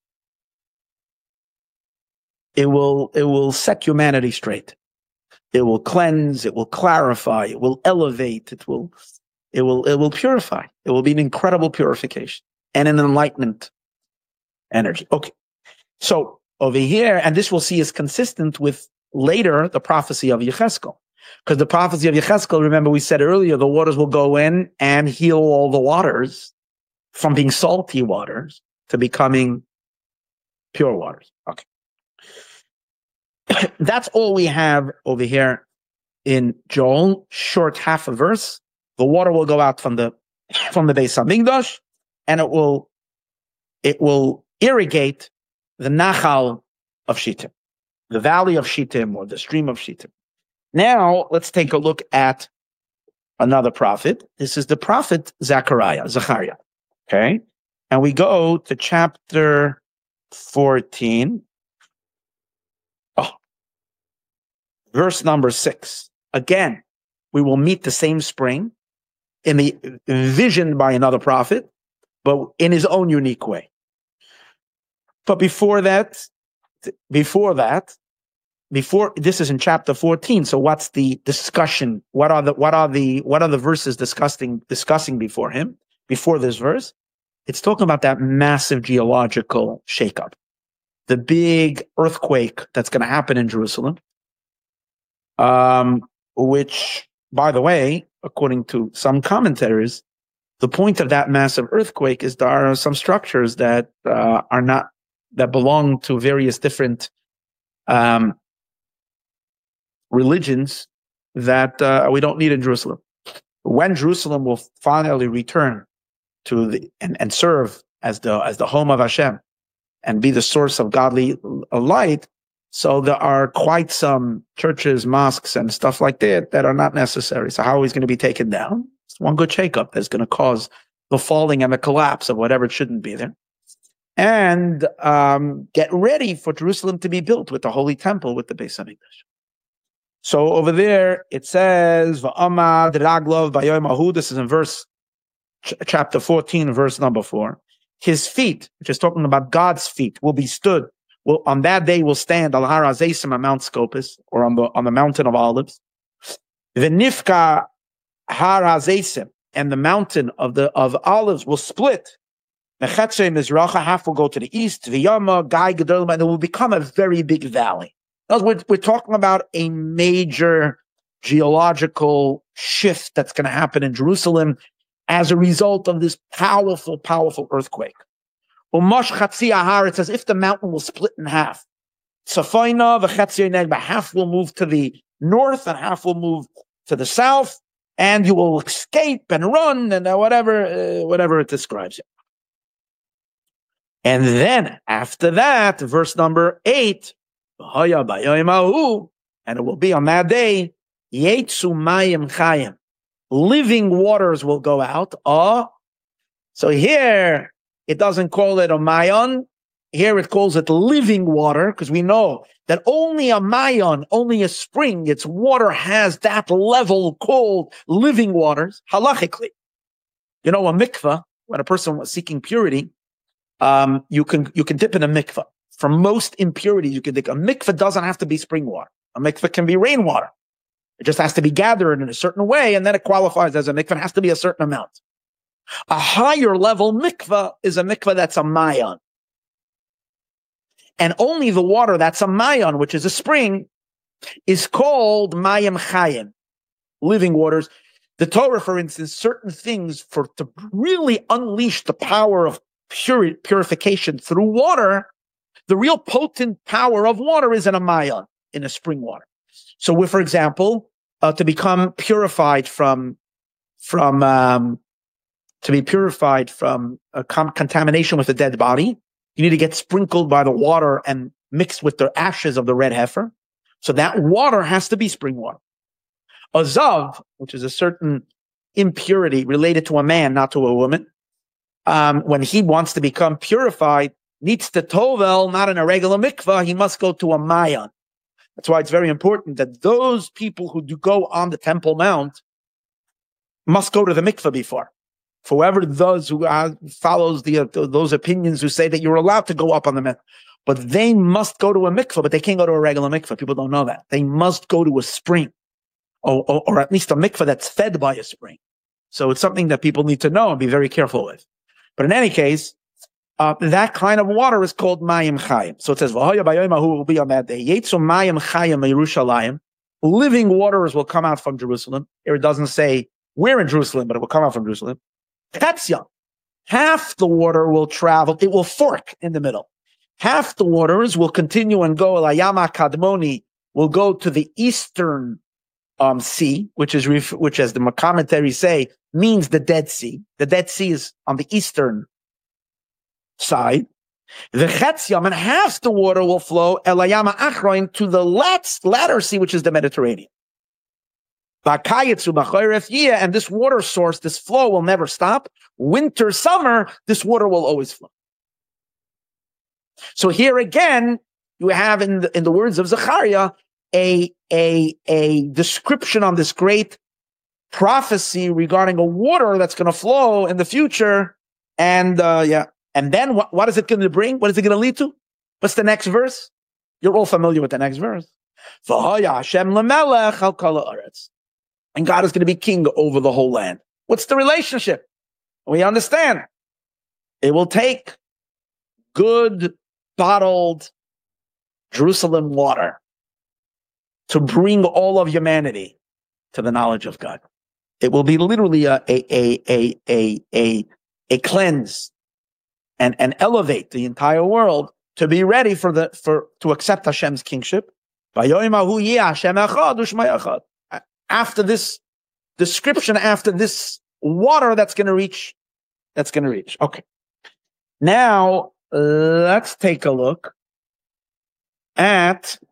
It will set humanity straight. It will cleanse, it will clarify, it will elevate, it will purify. It will be an incredible purification and an enlightenment energy. Okay. So over here, and this we'll see is consistent with later the prophecy of Yecheskel. Because the prophecy of Yecheskel, remember we said earlier, the waters will go in and heal all the waters from being salty waters to becoming pure waters. Okay. That's all we have over here in Joel, short half a verse. The water will go out from the Beis Hamikdash, and it will irrigate the Nachal of Shittim, the valley of Shittim, or the stream of Shittim. Now let's take a look at another prophet. This is the prophet Zechariah. Okay, and we go to chapter 14. Verse number 6. Again, we will meet the same spring envisioned by another prophet, but in his own unique way. But before this is in chapter 14. So what's the discussion? What are the verses discussing before him? Before this verse, it's talking about that massive geological shakeup, the big earthquake that's going to happen in Jerusalem. Which, by the way, according to some commentators, the point of that massive earthquake is there are some structures that belong to various different religions that we don't need in Jerusalem. When Jerusalem will finally return and serve as the home of Hashem and be the source of godly light. So there are quite some churches, mosques, and stuff like that are not necessary. So how are we going to be taken down? It's one good shakeup that's going to cause the falling and the collapse of whatever it shouldn't be there. And get ready for Jerusalem to be built with the Holy Temple, with the Beis Hamikdash. So over there, it says, V'amad raglov b'yom ahu. This is in chapter 14, verse number 4. His feet, which is talking about God's feet, will be stood. On that day will stand al har hazesim, on Mount Scopus, or on the mountain of olives. V'nifka har hazesim, and the mountain of olives will split. Mechetze mizracha, half will go to the east. V'yama gai gedolim, and it will become a very big valley. In other words, we're talking about a major geological shift that's going to happen in Jerusalem as a result of this powerful, powerful earthquake. Umash chatzi ahar, it's as if the mountain will split in half. Tzafayna v'chatzi negba, half will move to the north and half will move to the south, and you will escape and run and whatever it describes. And then after that, verse number 8, and it will be on that day, yetsu mayim chayim, living waters will go out. So here it doesn't call it a mayon. Here it calls it living water, because we know that only a mayon, only a spring, its water has that level called living waters, halachically. A mikveh, when a person was seeking purity, you can dip in a mikveh. For most impurities, you can dip. A mikveh doesn't have to be spring water. A mikveh can be rainwater. It just has to be gathered in a certain way, and then it qualifies as a mikveh. It has to be a certain amount. A higher level mikveh is a mikveh that's a mayon. And only the water that's a mayon, which is a spring, is called mayim chayim, living waters. The Torah, for instance, certain things to really unleash the power of purification through water, the real potent power of water is in a mayon, in a spring water. So, for example, to become purified from contamination with a dead body, you need to get sprinkled by the water and mixed with the ashes of the red heifer. So that water has to be spring water. A zav, which is a certain impurity related to a man, not to a woman, when he wants to become purified, needs to tovel, not in a regular mikvah, he must go to a mayon. That's why it's very important that those people who do go on the Temple Mount must go to the mikvah before. For whoever those who follows those opinions who say that you're allowed to go up on the mikvah, but they must go to a mikvah, but they can't go to a regular mikvah. People don't know that. They must go to a spring, or at least a mikvah that's fed by a spring. So it's something that people need to know and be very careful with. But in any case, that kind of water is called mayim chayim. So it says, "V'hoya b'yomahu" will be on that day. Yetzu mayim chayim Yerushalayim. Living waters will come out from Jerusalem. Here it doesn't say where in Jerusalem, but it will come out from Jerusalem. Chetzia, half the water will travel. It will fork in the middle. Half the waters will continue and go. Layama Kadmoni will go to the eastern sea, which as the commentaries say means the Dead Sea. The Dead Sea is on the eastern side. The Chetziam, and half the water will flow Elayama Achroin to the latter sea, which is the Mediterranean. And this water source, this flow will never stop. Winter, summer, this water will always flow. So here again, you have in the words of Zechariah a description on this great prophecy regarding a water that's going to flow in the future. And then what is it going to bring? What is it going to lead to? What's the next verse? You're all familiar with the next verse. And God is going to be king over the whole land. What's the relationship? We understand. It will take good bottled Jerusalem water to bring all of humanity to the knowledge of God. It will be literally a cleanse and elevate the entire world to be ready to accept Hashem's kingship. After this description, after this water that's going to reach that's going to reach. Okay. Now, let's take a look at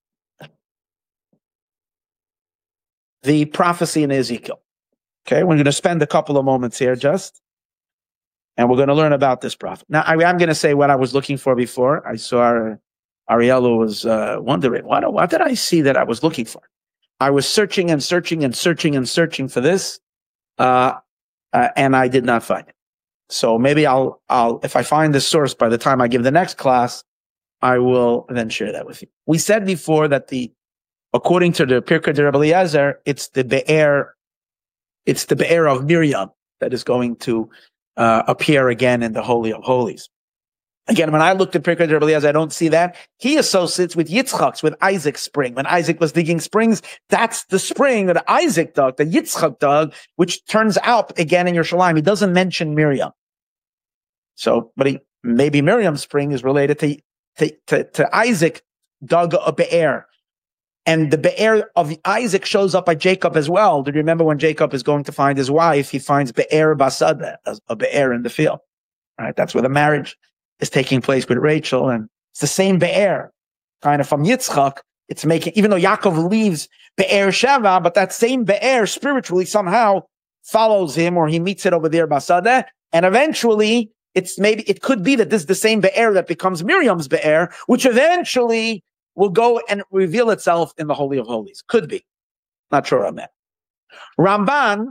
the prophecy in Ezekiel. Okay, we're going to spend a couple of moments here and we're going to learn about this prophet. Now, I'm going to say what I was looking for before. I saw Ariella was wondering, what did I see that I was looking for? I was searching and searching and searching and searching for this, and I did not find it. So maybe I'll if I find this source by the time I give the next class, I will then share that with you. We said before that according to the Pirkei de Rabbi Eliezer, it's the Be'er of Miriam that is going to appear again in the Holy of Holies. Again, when I looked at Pirkei de Rabbi Eliezer, I don't see that. He associates with Yitzchak's, with Isaac's spring. When Isaac was digging springs, that's the spring that Isaac dug, that Yitzchak dug, which turns out again in Yerushalayim. He doesn't mention Miriam. So, but maybe Miriam's spring is related to Isaac dug a Be'er. And the Be'er of Isaac shows up by Jacob as well. Do you remember when Jacob is going to find his wife, he finds Be'er Basada, a Be'er in the field. Right? That's where the marriage is taking place with Rachel. And it's the same Be'er, kind of from Yitzchak. It's making, even though Yaakov leaves Be'er Sheva, but that same Be'er spiritually somehow follows him, or he meets it over there, Basada. And eventually, it could be that this is the same Be'er that becomes Miriam's Be'er, which eventually will go and reveal itself in the Holy of Holies. Could be. Not sure on that. Ramban.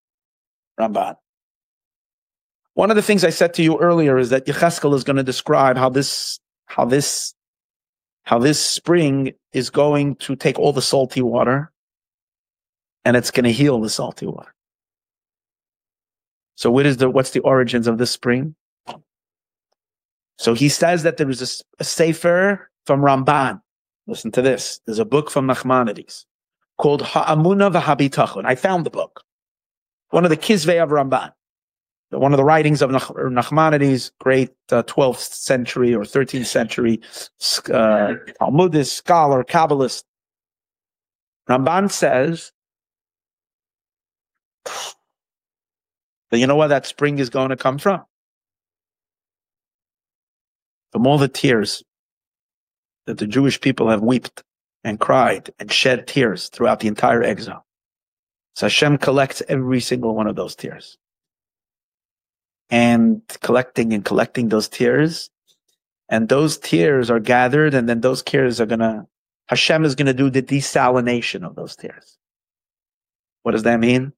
One of the things I said to you earlier is that Yecheskel is going to describe how this spring is going to take all the salty water and it's going to heal the salty water. So what's the origins of this spring? So he says that there is a sefer from Ramban. Listen to this. There's a book from Nachmanides called Ha'amuna v'Habitachon. I found the book. One of the Kizvei of Ramban. One of the writings of Nachmanides, great 12th century or 13th century Talmudist scholar, Kabbalist. Ramban says that you know where that spring is going to come from? From all the tears that the Jewish people have wept and cried and shed tears throughout the entire exile. So Hashem collects every single one of those tears. And collecting those tears. And those tears are gathered, and then those tears Hashem is going to do the desalination of those tears. What does that mean?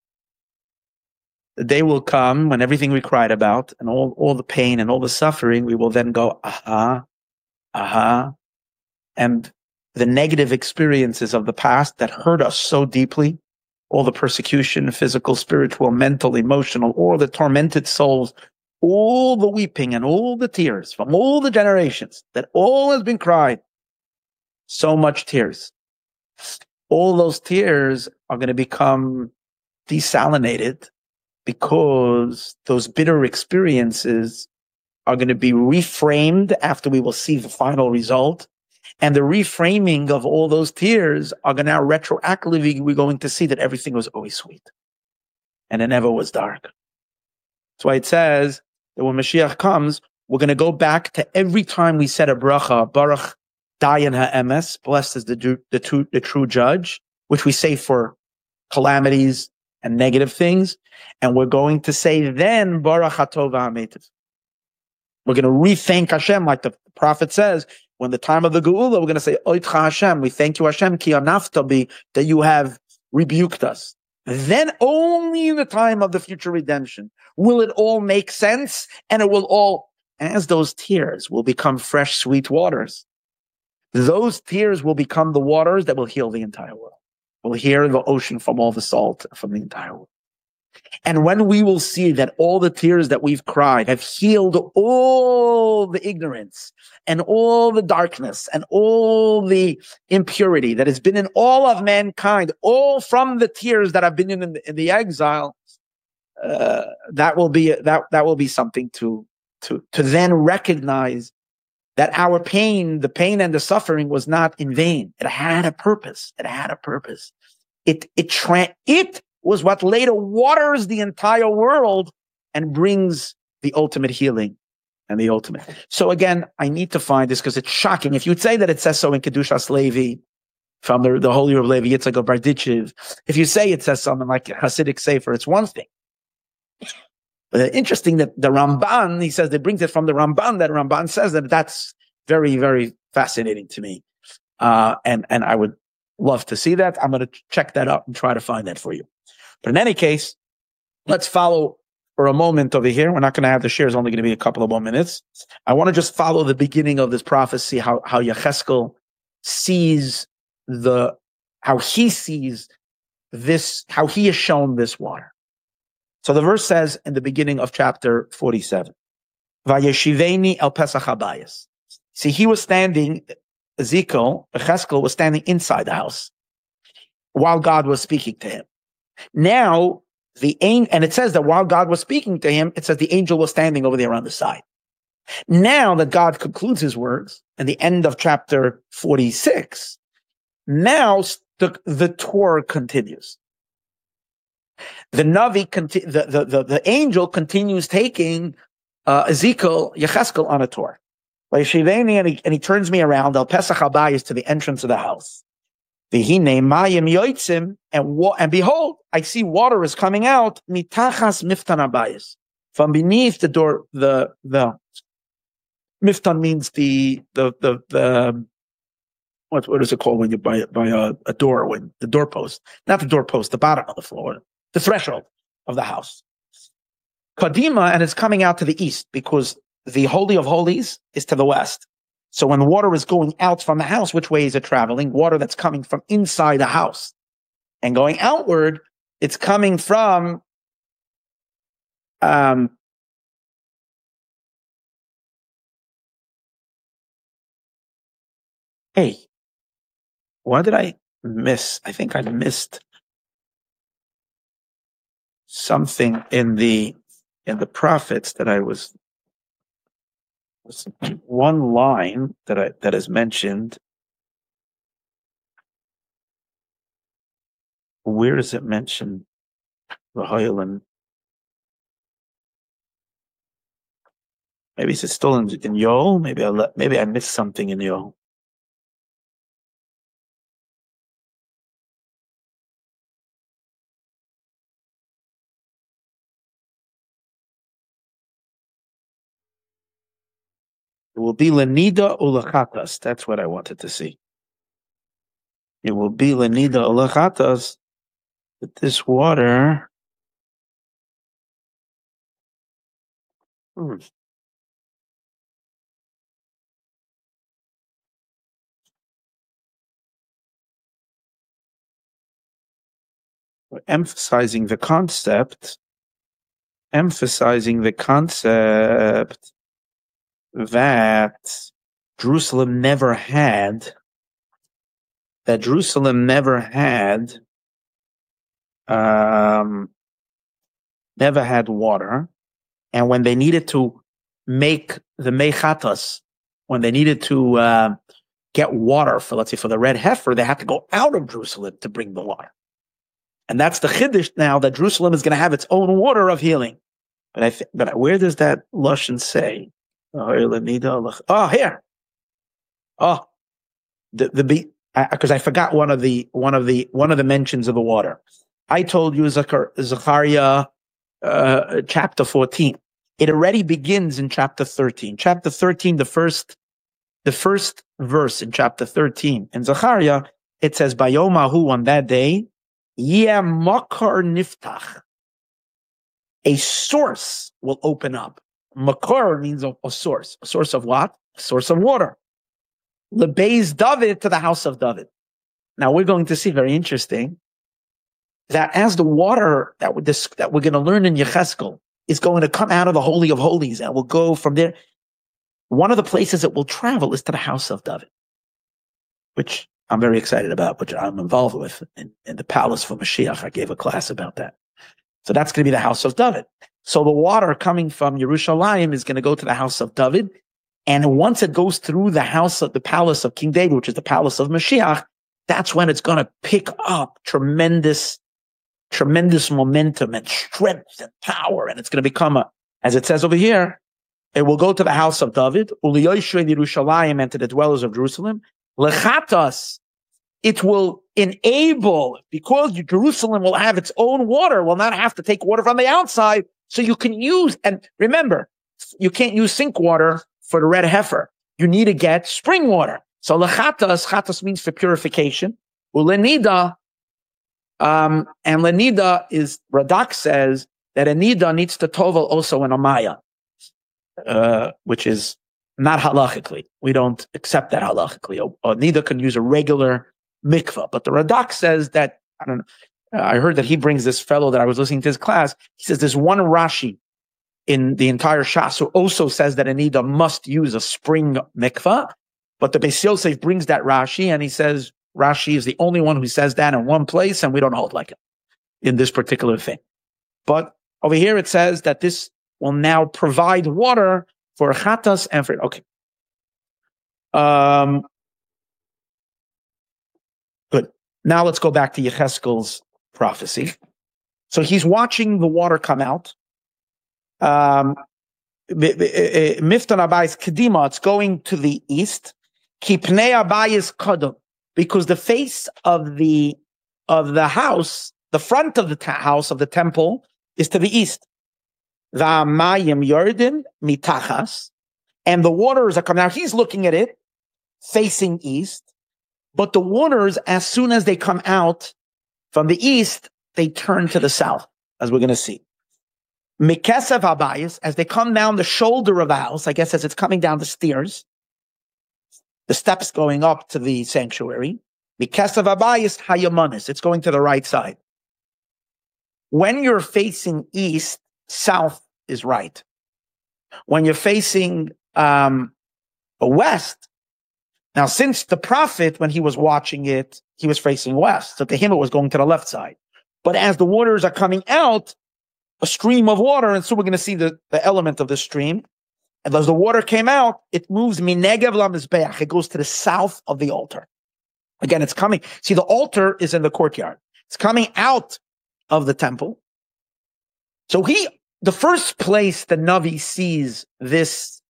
The day will come when everything we cried about and all the pain and all the suffering, we will then go, aha. And the negative experiences of the past that hurt us so deeply, all the persecution, physical, spiritual, mental, emotional, all the tormented souls, all the weeping and all the tears from all the generations, that all has been cried. So much tears. All those tears are going to become desalinated because those bitter experiences are going to be reframed after we will see the final result. And the reframing of all those tears are going to now retroactively, we're going to see that everything was always sweet. And it never was dark. That's why it says that when Mashiach comes, we're going to go back to every time we said a bracha, Baruch Dayan HaEmes, blessed is the true judge, which we say for calamities and negative things. And we're going to say then, Baruch HaTov HaMeitiv. We're going to rethank Hashem, like the prophet says, when the time of the Geula, we're going to say, Oitcha Hashem, we thank you Hashem, ki anaftabi, that you have rebuked us. Then only in the time of the future redemption will it all make sense, and it will all, as those tears will become fresh, sweet waters. Those tears will become the waters that will heal the entire world. Will heal the ocean from all the salt from the entire world. And when we will see that all the tears that we've cried have healed all the ignorance and all the darkness and all the impurity that has been in all of mankind, all from the tears that have been in the exile, that will be something to then recognize that our pain, the pain and the suffering, was not in vain. It had a purpose. It had a purpose. It was what later waters the entire world and brings the ultimate healing and the ultimate. So again, I need to find this because it's shocking. If you would say that it says so in Kedushas Levi, from the Holy of Levi Yitzchak of Berditchev, if you say it says something like Hasidic Sefer, it's one thing. But interesting that the Ramban, he says, they brings it from the Ramban, that Ramban says that. That's very, very fascinating to me. And I would love to see that. I'm going to check that out and try to find that for you. But in any case, let's follow for a moment over here. We're not going to have the share. It's only going to be a couple of more minutes. I want to just follow the beginning of this prophecy, how Yecheskel sees how he sees this, how he is shown this water. So the verse says in the beginning of chapter 47, Vayeshiveni el Pesach habayis. See, he was standing, Yecheskel was standing inside the house while God was speaking to him. Now, and it says that while God was speaking to him, it says the angel was standing over there on the side. Now that God concludes his words at the end of chapter 46, now the Torah continues. The Navi, the angel continues taking Yecheskel on a tour. And he turns me around, El Pesach habayis, to the entrance of the house. V'hinei mayim yoitzim, and behold, I see water is coming out, mitachas miftan habayis, from beneath the door. The miftan means the what is it called when you buy a door, when the doorpost, not the doorpost, the bottom of the floor, the threshold of the house. Kadima, and it's coming out to the east because the Holy of Holies is to the west. So when water is going out from the house, which way is it traveling? Water that's coming from inside the house and going outward, it's coming from hey, why did I miss? I think I missed something in the prophets that I was one line that is mentioned. Where is it mentioned? Maybe it's still in Yoel. Maybe I missed something in Yoel. It will be lenida ulachatas. That's what I wanted to see. It will be lenida ulachatas. But this water. We're emphasizing the concept that Jerusalem never had water, and when they needed to make the mechatas, when they needed to get water for, let's say, for the red heifer, they had to go out of Jerusalem to bring the water. And that's the chiddush now, that Jerusalem is going to have its own water of healing. But where does that lashon say? Oh, here. Oh, because I forgot one of the mentions of the water. I told you Zechariah chapter 14. It already begins in chapter 13. Chapter 13, the first verse in chapter 13 in Zechariah, it says, "Bayomahu, on that day, yeh makar niftach." A source will open up. Makor means a source. A source of what? A source of water. Lebeis David, to the house of David. Now we're going to see, very interesting, that as the water that we're going to learn in Yecheskel is going to come out of the Holy of Holies and will go from there, one of the places it will travel is to the house of David, which I'm very excited about, which I'm involved with in the palace for Mashiach. I gave a class about that. So that's going to be the house of David. So the water coming from Yerushalayim is going to go to the house of David. And once it goes through the palace of King David, which is the palace of Mashiach, that's when it's going to pick up tremendous tremendous momentum and strength and power, and it's going to become as it says over here, it will go to the house of David, Yerushalayim, and to the dwellers of Jerusalem. Lechatas, it will enable, because Jerusalem will have its own water, will not have to take water from the outside, so you can use, and remember, you can't use sink water for the red heifer. You need to get spring water. So chatas means for purification. Lenida, and lenida is, Radak says that a nida needs to tovel also in a maya, which is not halachically. We don't accept that halachically. A nida can use a regular mikvah, but the Radak says that, I don't know, I heard that he brings this fellow that I was listening to his class. He says there's one Rashi in the entire Shas who also says that a nida must use a spring mikvah, but the Beis Yosef brings that Rashi, and he says Rashi is the only one who says that in one place, and we don't hold like it in this particular thing. But over here it says that this will now provide water for chatas and for, okay. Good. Now let's go back to Yecheskel's prophecy. So he's watching the water come out. Miftan Abayis Kedima, it's going to the east. Kipnei Abayis Kadam, because the face of the house, the front of the house of the temple, is to the east. V'amayim Yordim mitachas, and the waters are coming out. He's looking at it facing east, but the waters, as soon as they come out from the east, they turn to the south, as we're going to see. Mikesev Abayis, as they come down the shoulder of the house, I guess as it's coming down the stairs, the steps going up to the sanctuary. Mikesev Abayis Hayamanis, it's going to the right side. When you're facing east, south is right. When you're facing west, now since the prophet, when he was watching it, he was facing west, so to him it was going to the left side. But as the waters are coming out, a stream of water, and so we're going to see the element of the stream, and as the water came out, it moves minegev lamizbeach, it goes to the south of the altar. Again, it's coming. See, the altar is in the courtyard. It's coming out of the temple. So the first place the Navi sees this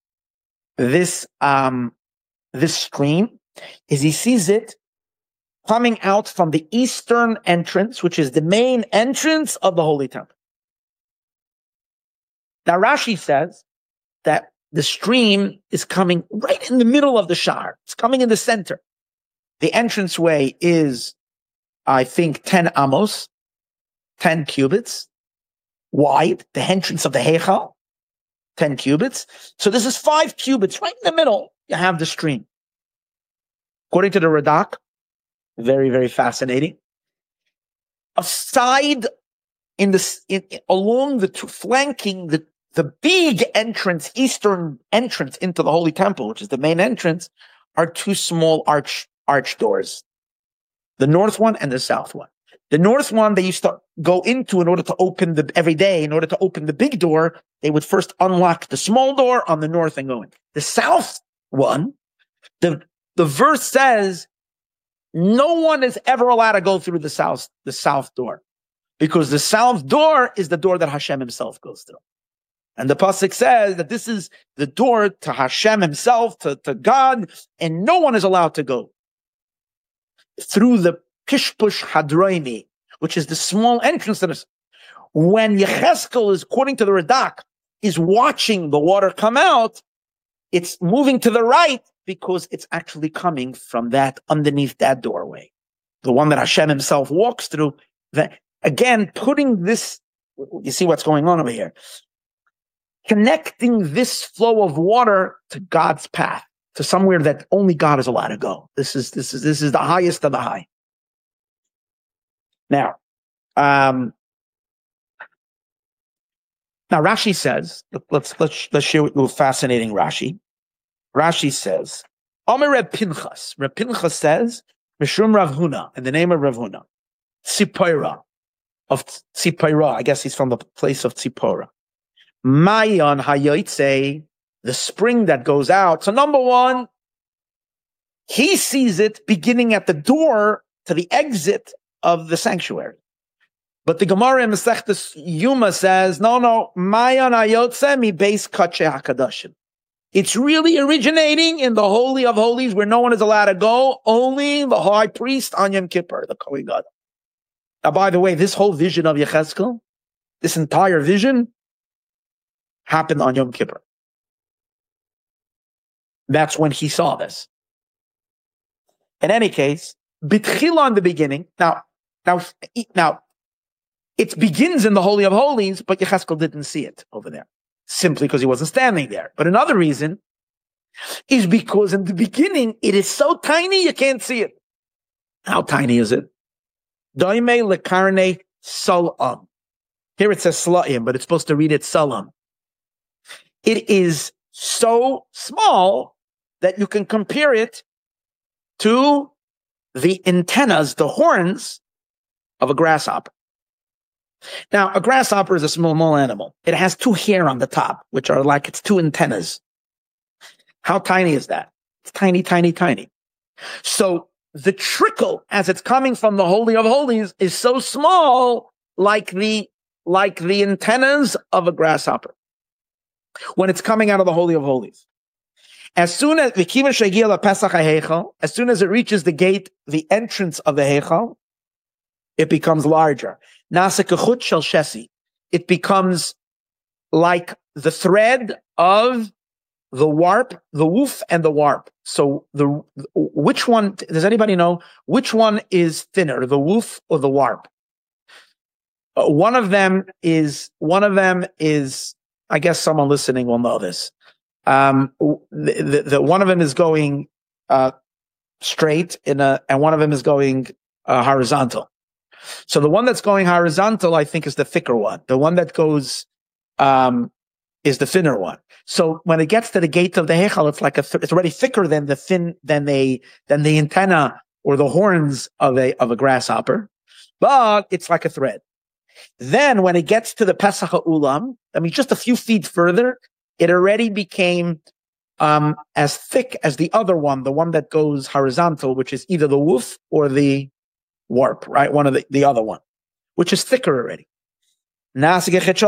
stream is he sees it coming out from the eastern entrance, which is the main entrance of the Holy Temple. Now Rashi says that the stream is coming right in the middle of the Sha'ar. It's coming in the center. The entranceway is, I think, 10 amos, 10 cubits wide. The entrance of the Heichal, 10 cubits. So this is 5 cubits. Right in the middle, you have the stream. According to the Radak, very, very fascinating. Aside along the two, flanking the big entrance, eastern entrance into the Holy Temple, which is the main entrance, are 2 small arch doors. The north one and the south one. The north one they used to go into in order to open every day, in order to open the big door, they would first unlock the small door on the north and go in. The south one, the verse says, no one is ever allowed to go through the south door, because the south door is the door that Hashem himself goes through. And the pasuk says that this is the door to Hashem himself, to God, and no one is allowed to go through the Pishpush Hadroini, which is the small entrance to this. When Yecheskel is, according to the Radak, is watching the water come out, it's moving to the right because it's actually coming from that, underneath that doorway, the one that Hashem himself walks through. That, again, putting this, you see what's going on over here, connecting this flow of water to God's path, to somewhere that only God is allowed to go. This is the highest of the high. Now Rashi says, let's share with you fascinating Rashi. Rashi says, Omer Reb Pinchas. Reb Pinchas says, Mishum Rav Huna, in the name of Rav Huna, Tzipora, of Tzipora. I guess he's from the place of Tzipora. Mayon Hayoitze, the spring that goes out. So number one, he sees it beginning at the door to the exit of the sanctuary. But the Gemara in Masechtas Yuma says, no, Mayan Ayotze mi beis Kache HaKadoshim. It's really originating in the Holy of Holies where no one is allowed to go, only the high priest on Yom Kippur, the Kohen Gadol. Now, by the way, this whole vision of Yechezkel, this entire vision, happened on Yom Kippur. That's when he saw this. In any case, B'tchila in the beginning, now, it begins in the Holy of Holies, but Yechezkel didn't see it over there, simply because he wasn't standing there. But another reason is because in the beginning, it is so tiny, you can't see it. How tiny is it? Doime lekarne salam. Here it says slaim, but it's supposed to read it salam. It is so small that you can compare it to the antennas, the horns of a grasshopper. Now, a grasshopper is a small animal. It has two hair on the top, which are like its two antennas. How tiny is that? It's tiny, tiny, tiny. So the trickle, as it's coming from the Holy of Holies, is so small, like the antennas of a grasshopper, when it's coming out of the Holy of Holies. As soon as it reaches the gate, the entrance of the Heichal, it becomes larger. It becomes like the thread of the warp, the woof and the warp. So which one, does anybody know which one is thinner, the woof or the warp? One of them is, I guess someone listening will know this. The one of them is going straight and one of them is going horizontal. So the one that's going horizontal, I think, is the thicker one. The one that goes is the thinner one. So when it gets to the gate of the Heichal, it's like it's already thicker than the antenna or the horns of a grasshopper, but it's like a thread. Then when it gets to the Pesach HaUlam, just a few feet further, it already became as thick as the other one, the one that goes horizontal, which is either the woof or the warp, right? One of the other one, which is thicker already. And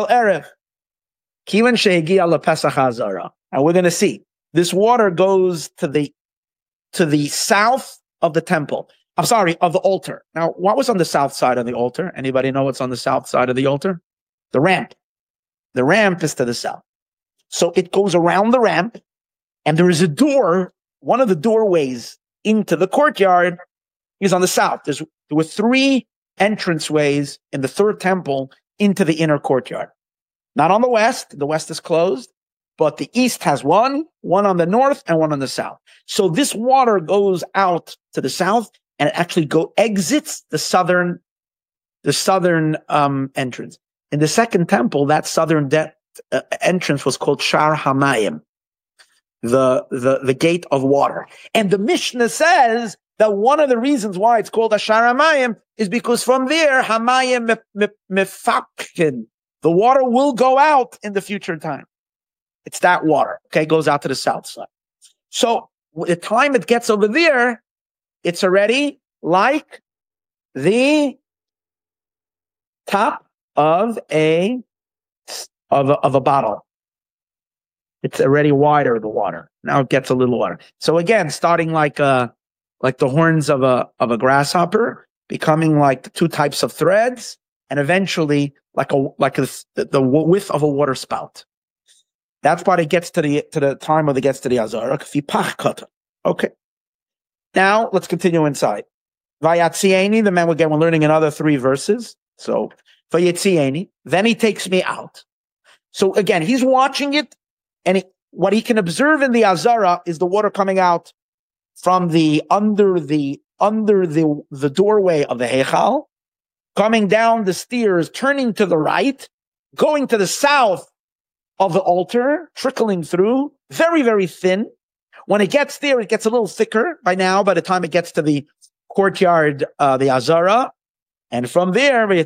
we're going to see this water goes to the south of the temple. I'm sorry, of the altar. Now, what was on the south side of the altar? Anybody know what's on the south side of the altar? The ramp. The ramp is to the south. So it goes around the ramp, and there is a door. One of the doorways into the courtyard is on the south. There were 3 entranceways in the third temple into the inner courtyard. Not on the west. The west is closed, but the east has one on the north and one on the south. So this water goes out to the south, and it actually exits the southern entrance. In the second temple, that southern entrance was called Shar Hamayim, the gate of water. And the Mishnah says that one of the reasons why it's called Shar Hamayim is because from there, Hamayim mefakkin, the water will go out in the future time. It's that water, okay, goes out to the south side. So the time it gets over there, it's already like the top of a bottle. It's already wider, the water. Now it gets a little wider. So again, starting like the horns of a grasshopper, becoming like the 2 types of threads, and eventually the width of a water spout. That's why it gets to the time when it gets to the Azara. Okay. Now let's continue inside. Vayatzieni, the man we're learning another 3 verses. So Vayatzieni, then he takes me out. So again, he's watching it, and what he can observe in the Azara is the water coming out from under the doorway of the Heichal, coming down the stairs, turning to the right, going to the south of the altar, trickling through, very, very thin. When it gets there, it gets a little thicker by the time it gets to the courtyard, the Azara. And from there, now,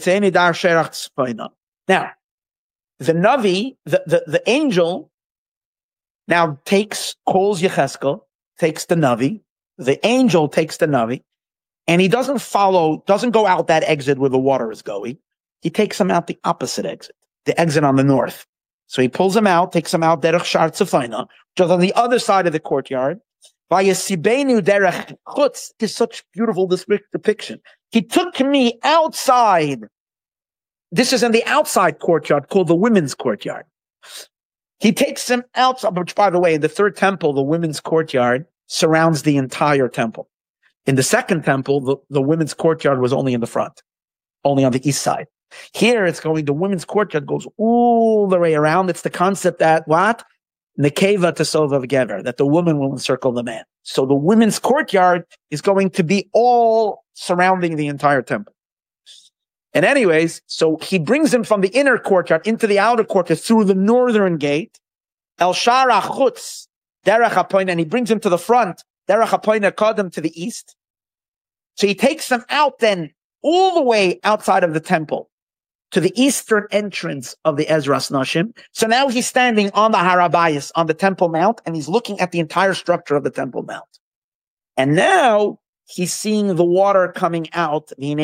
the Navi, the angel, now calls Yechezkel, takes the Navi. The angel takes the Navi, and he doesn't go out that exit where the water is going. he takes him out the opposite exit, the exit on the north. So he pulls him out, takes him out derech Shar Tzefayna, which is on the other side of the courtyard. Vayasibenu derech chutz is such beautiful depiction. He took me outside. This is in the outside courtyard called the women's courtyard. He takes him outside, which, by the way, in the third temple, the women's courtyard surrounds the entire temple. In the second temple, the women's courtyard was only in the front, only on the east side. Here, the women's courtyard goes all the way around. It's the concept that what? Nekeva Tesova Gever, that the woman will encircle the man. So the women's courtyard is going to be all surrounding the entire temple. And anyways, so he brings him from the inner courtyard into the outer courtyard through the northern gate, El Shara Chutz, Derech HaPoinah, and he brings him to the front, Derech HaPoinah Kodem, to the east. So he takes him out then all the way outside of the temple to the eastern entrance of the Ezras Nashim. So now he's standing on the Harabayas, on the Temple Mount, and he's looking at the entire structure of the Temple Mount. And now he's seeing the water coming out. He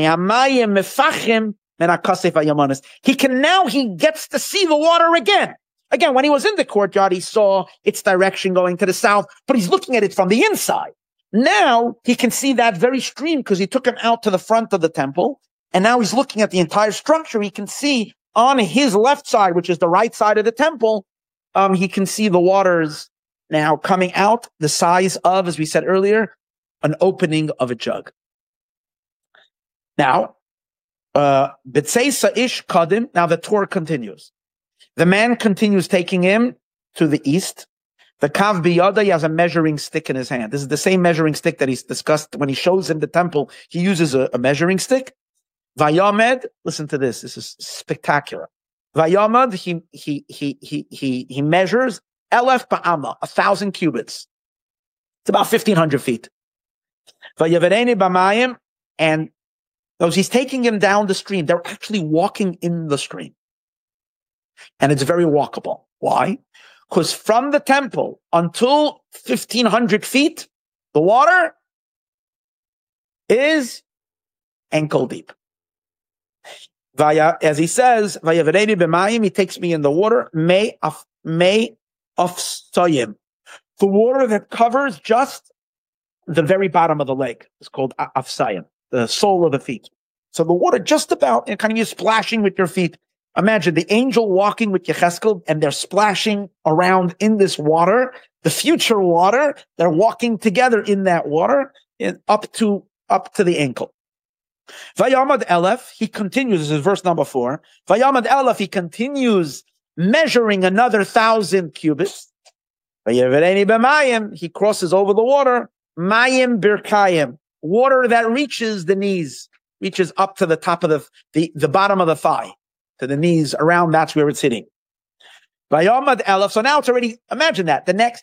gets to see the water again. Again, when he was in the courtyard, he saw its direction going to the south, but he's looking at it from the inside. Now he can see that very stream because he took him out to the front of the temple. And now he's looking at the entire structure. He can see on his left side, which is the right side of the temple, he can see the waters now coming out the size of, as we said earlier, an opening of a jug. Now, B'tseisa ish kadim. Now the tour continues. The man continues taking him to the east. The kav biyada, he has a measuring stick in his hand. This is the same measuring stick that he's discussed when he shows him the temple. He uses a measuring stick. Vayamed, listen to this. This is spectacular. Vayamed, he measures elef ba'ama, 1,000 cubits. It's about 1,500 feet. Vayavereni b'mayim, and those he's taking him down the stream. They're actually walking in the stream, and it's very walkable. Why? Because from the temple until 1,500 feet, the water is ankle deep. As he says, Vayavereni b'mayim, he takes me in the water, may of soyim, the water that covers just the very bottom of the leg. It's called afsayim, the sole of the feet. So the water just about, kind of you splashing with your feet. Imagine the angel walking with Yecheskel, and they're splashing around in this water, the future water. They're walking together in that water, up to the ankle. Vayamad Elef, he continues, this is verse number 4. Vayamad Elef, he continues measuring another 1,000 cubits. Vayavereni b'mayim, he crosses over the water. Mayim birkayim, water that reaches the knees, reaches up to the top of the bottom of the thigh, to the knees, around, that's where it's hitting. Vayamad Elef, so now it's already, imagine that, the next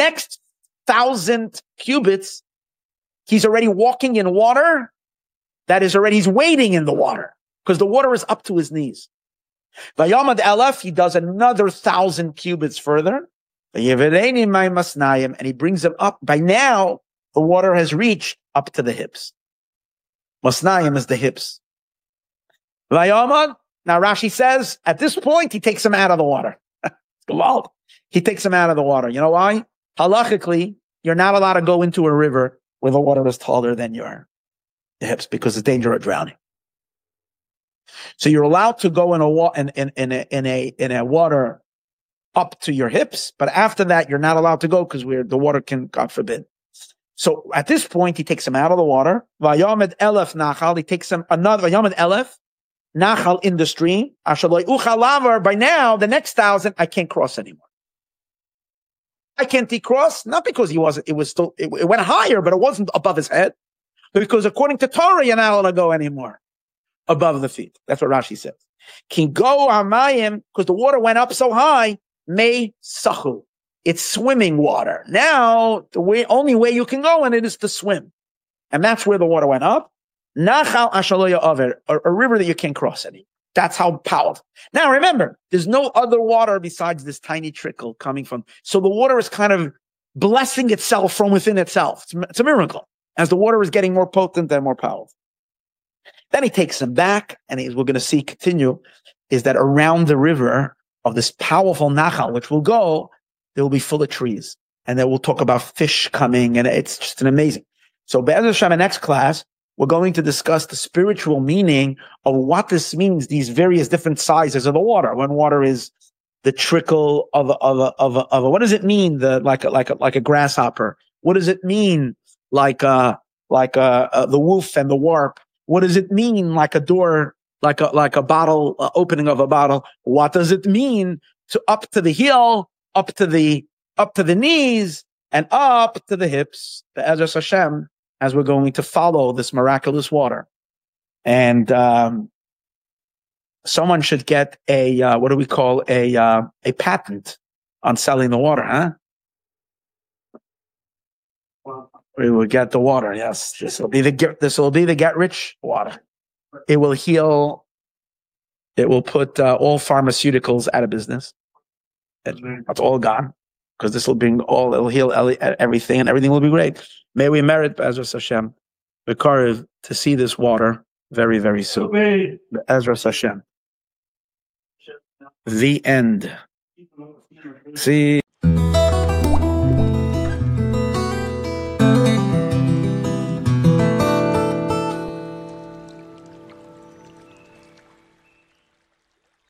1,000 cubits, he's already walking in water. That is already, he's wading in the water because the water is up to his knees. Vayamad Elef, he does another 1,000 cubits further. And he brings him up. By now, the water has reached up to the hips. Masnayim is the hips. Vayamad, now Rashi says, at this point, he takes him out of the water. He takes him out of the water. You know why? Halachically, you're not allowed to go into a river where the water is taller than your hips because it's danger of drowning. So you're allowed to go in a water up to your hips, but after that you're not allowed to go because the water can, God forbid. So at this point he takes him out of the water. Vayamed Elef Nachal, he takes him another Vayamed Elef Nachal in the stream. By now the next 1,000 I can't cross anymore. I can't decross, not because it went higher, but it wasn't above his head. Because according to Torah, you're not allowed to go anymore above the feet. That's what Rashi says. Can go amayim, because the water went up so high, may sachu. It's swimming water. Now, only way you can go in it is to swim. And that's where the water went up. Nachal ashaloya aver, a river that you can't cross any. That's how powerful. Now remember, there's no other water besides this tiny trickle coming from. So the water is kind of blessing itself from within itself. It's a miracle. As the water is getting more potent and more powerful. Then he takes them back, and we're going to see continue, is that around the river of this powerful Nachal, which will go, they will be full of trees. And then we'll talk about fish coming, and it's just an amazing. So Be'ez Hashem, in next class, we're going to discuss the spiritual meaning of what this means, these various different sizes of the water. When water is the trickle of what does it mean? Like a grasshopper. What does it mean? Like the woof and the warp. What does it mean? Like a door, like a bottle, opening of a bottle. What does it mean to up to the heel, up to the knees, and up to the hips? Be'ezras Hashem, as we're going to follow this miraculous water. And someone should get a what do we call a patent on selling the water, huh? We will get the water. Yes, this will be the get rich water. It will heal. It will put all pharmaceuticals out of business. It's all gone, because this will bring all. It'll heal everything, and everything will be great. May we merit Be'ezras Hashem, B'Karev, to see this water very, very soon. Be'ezras Hashem. The end. See.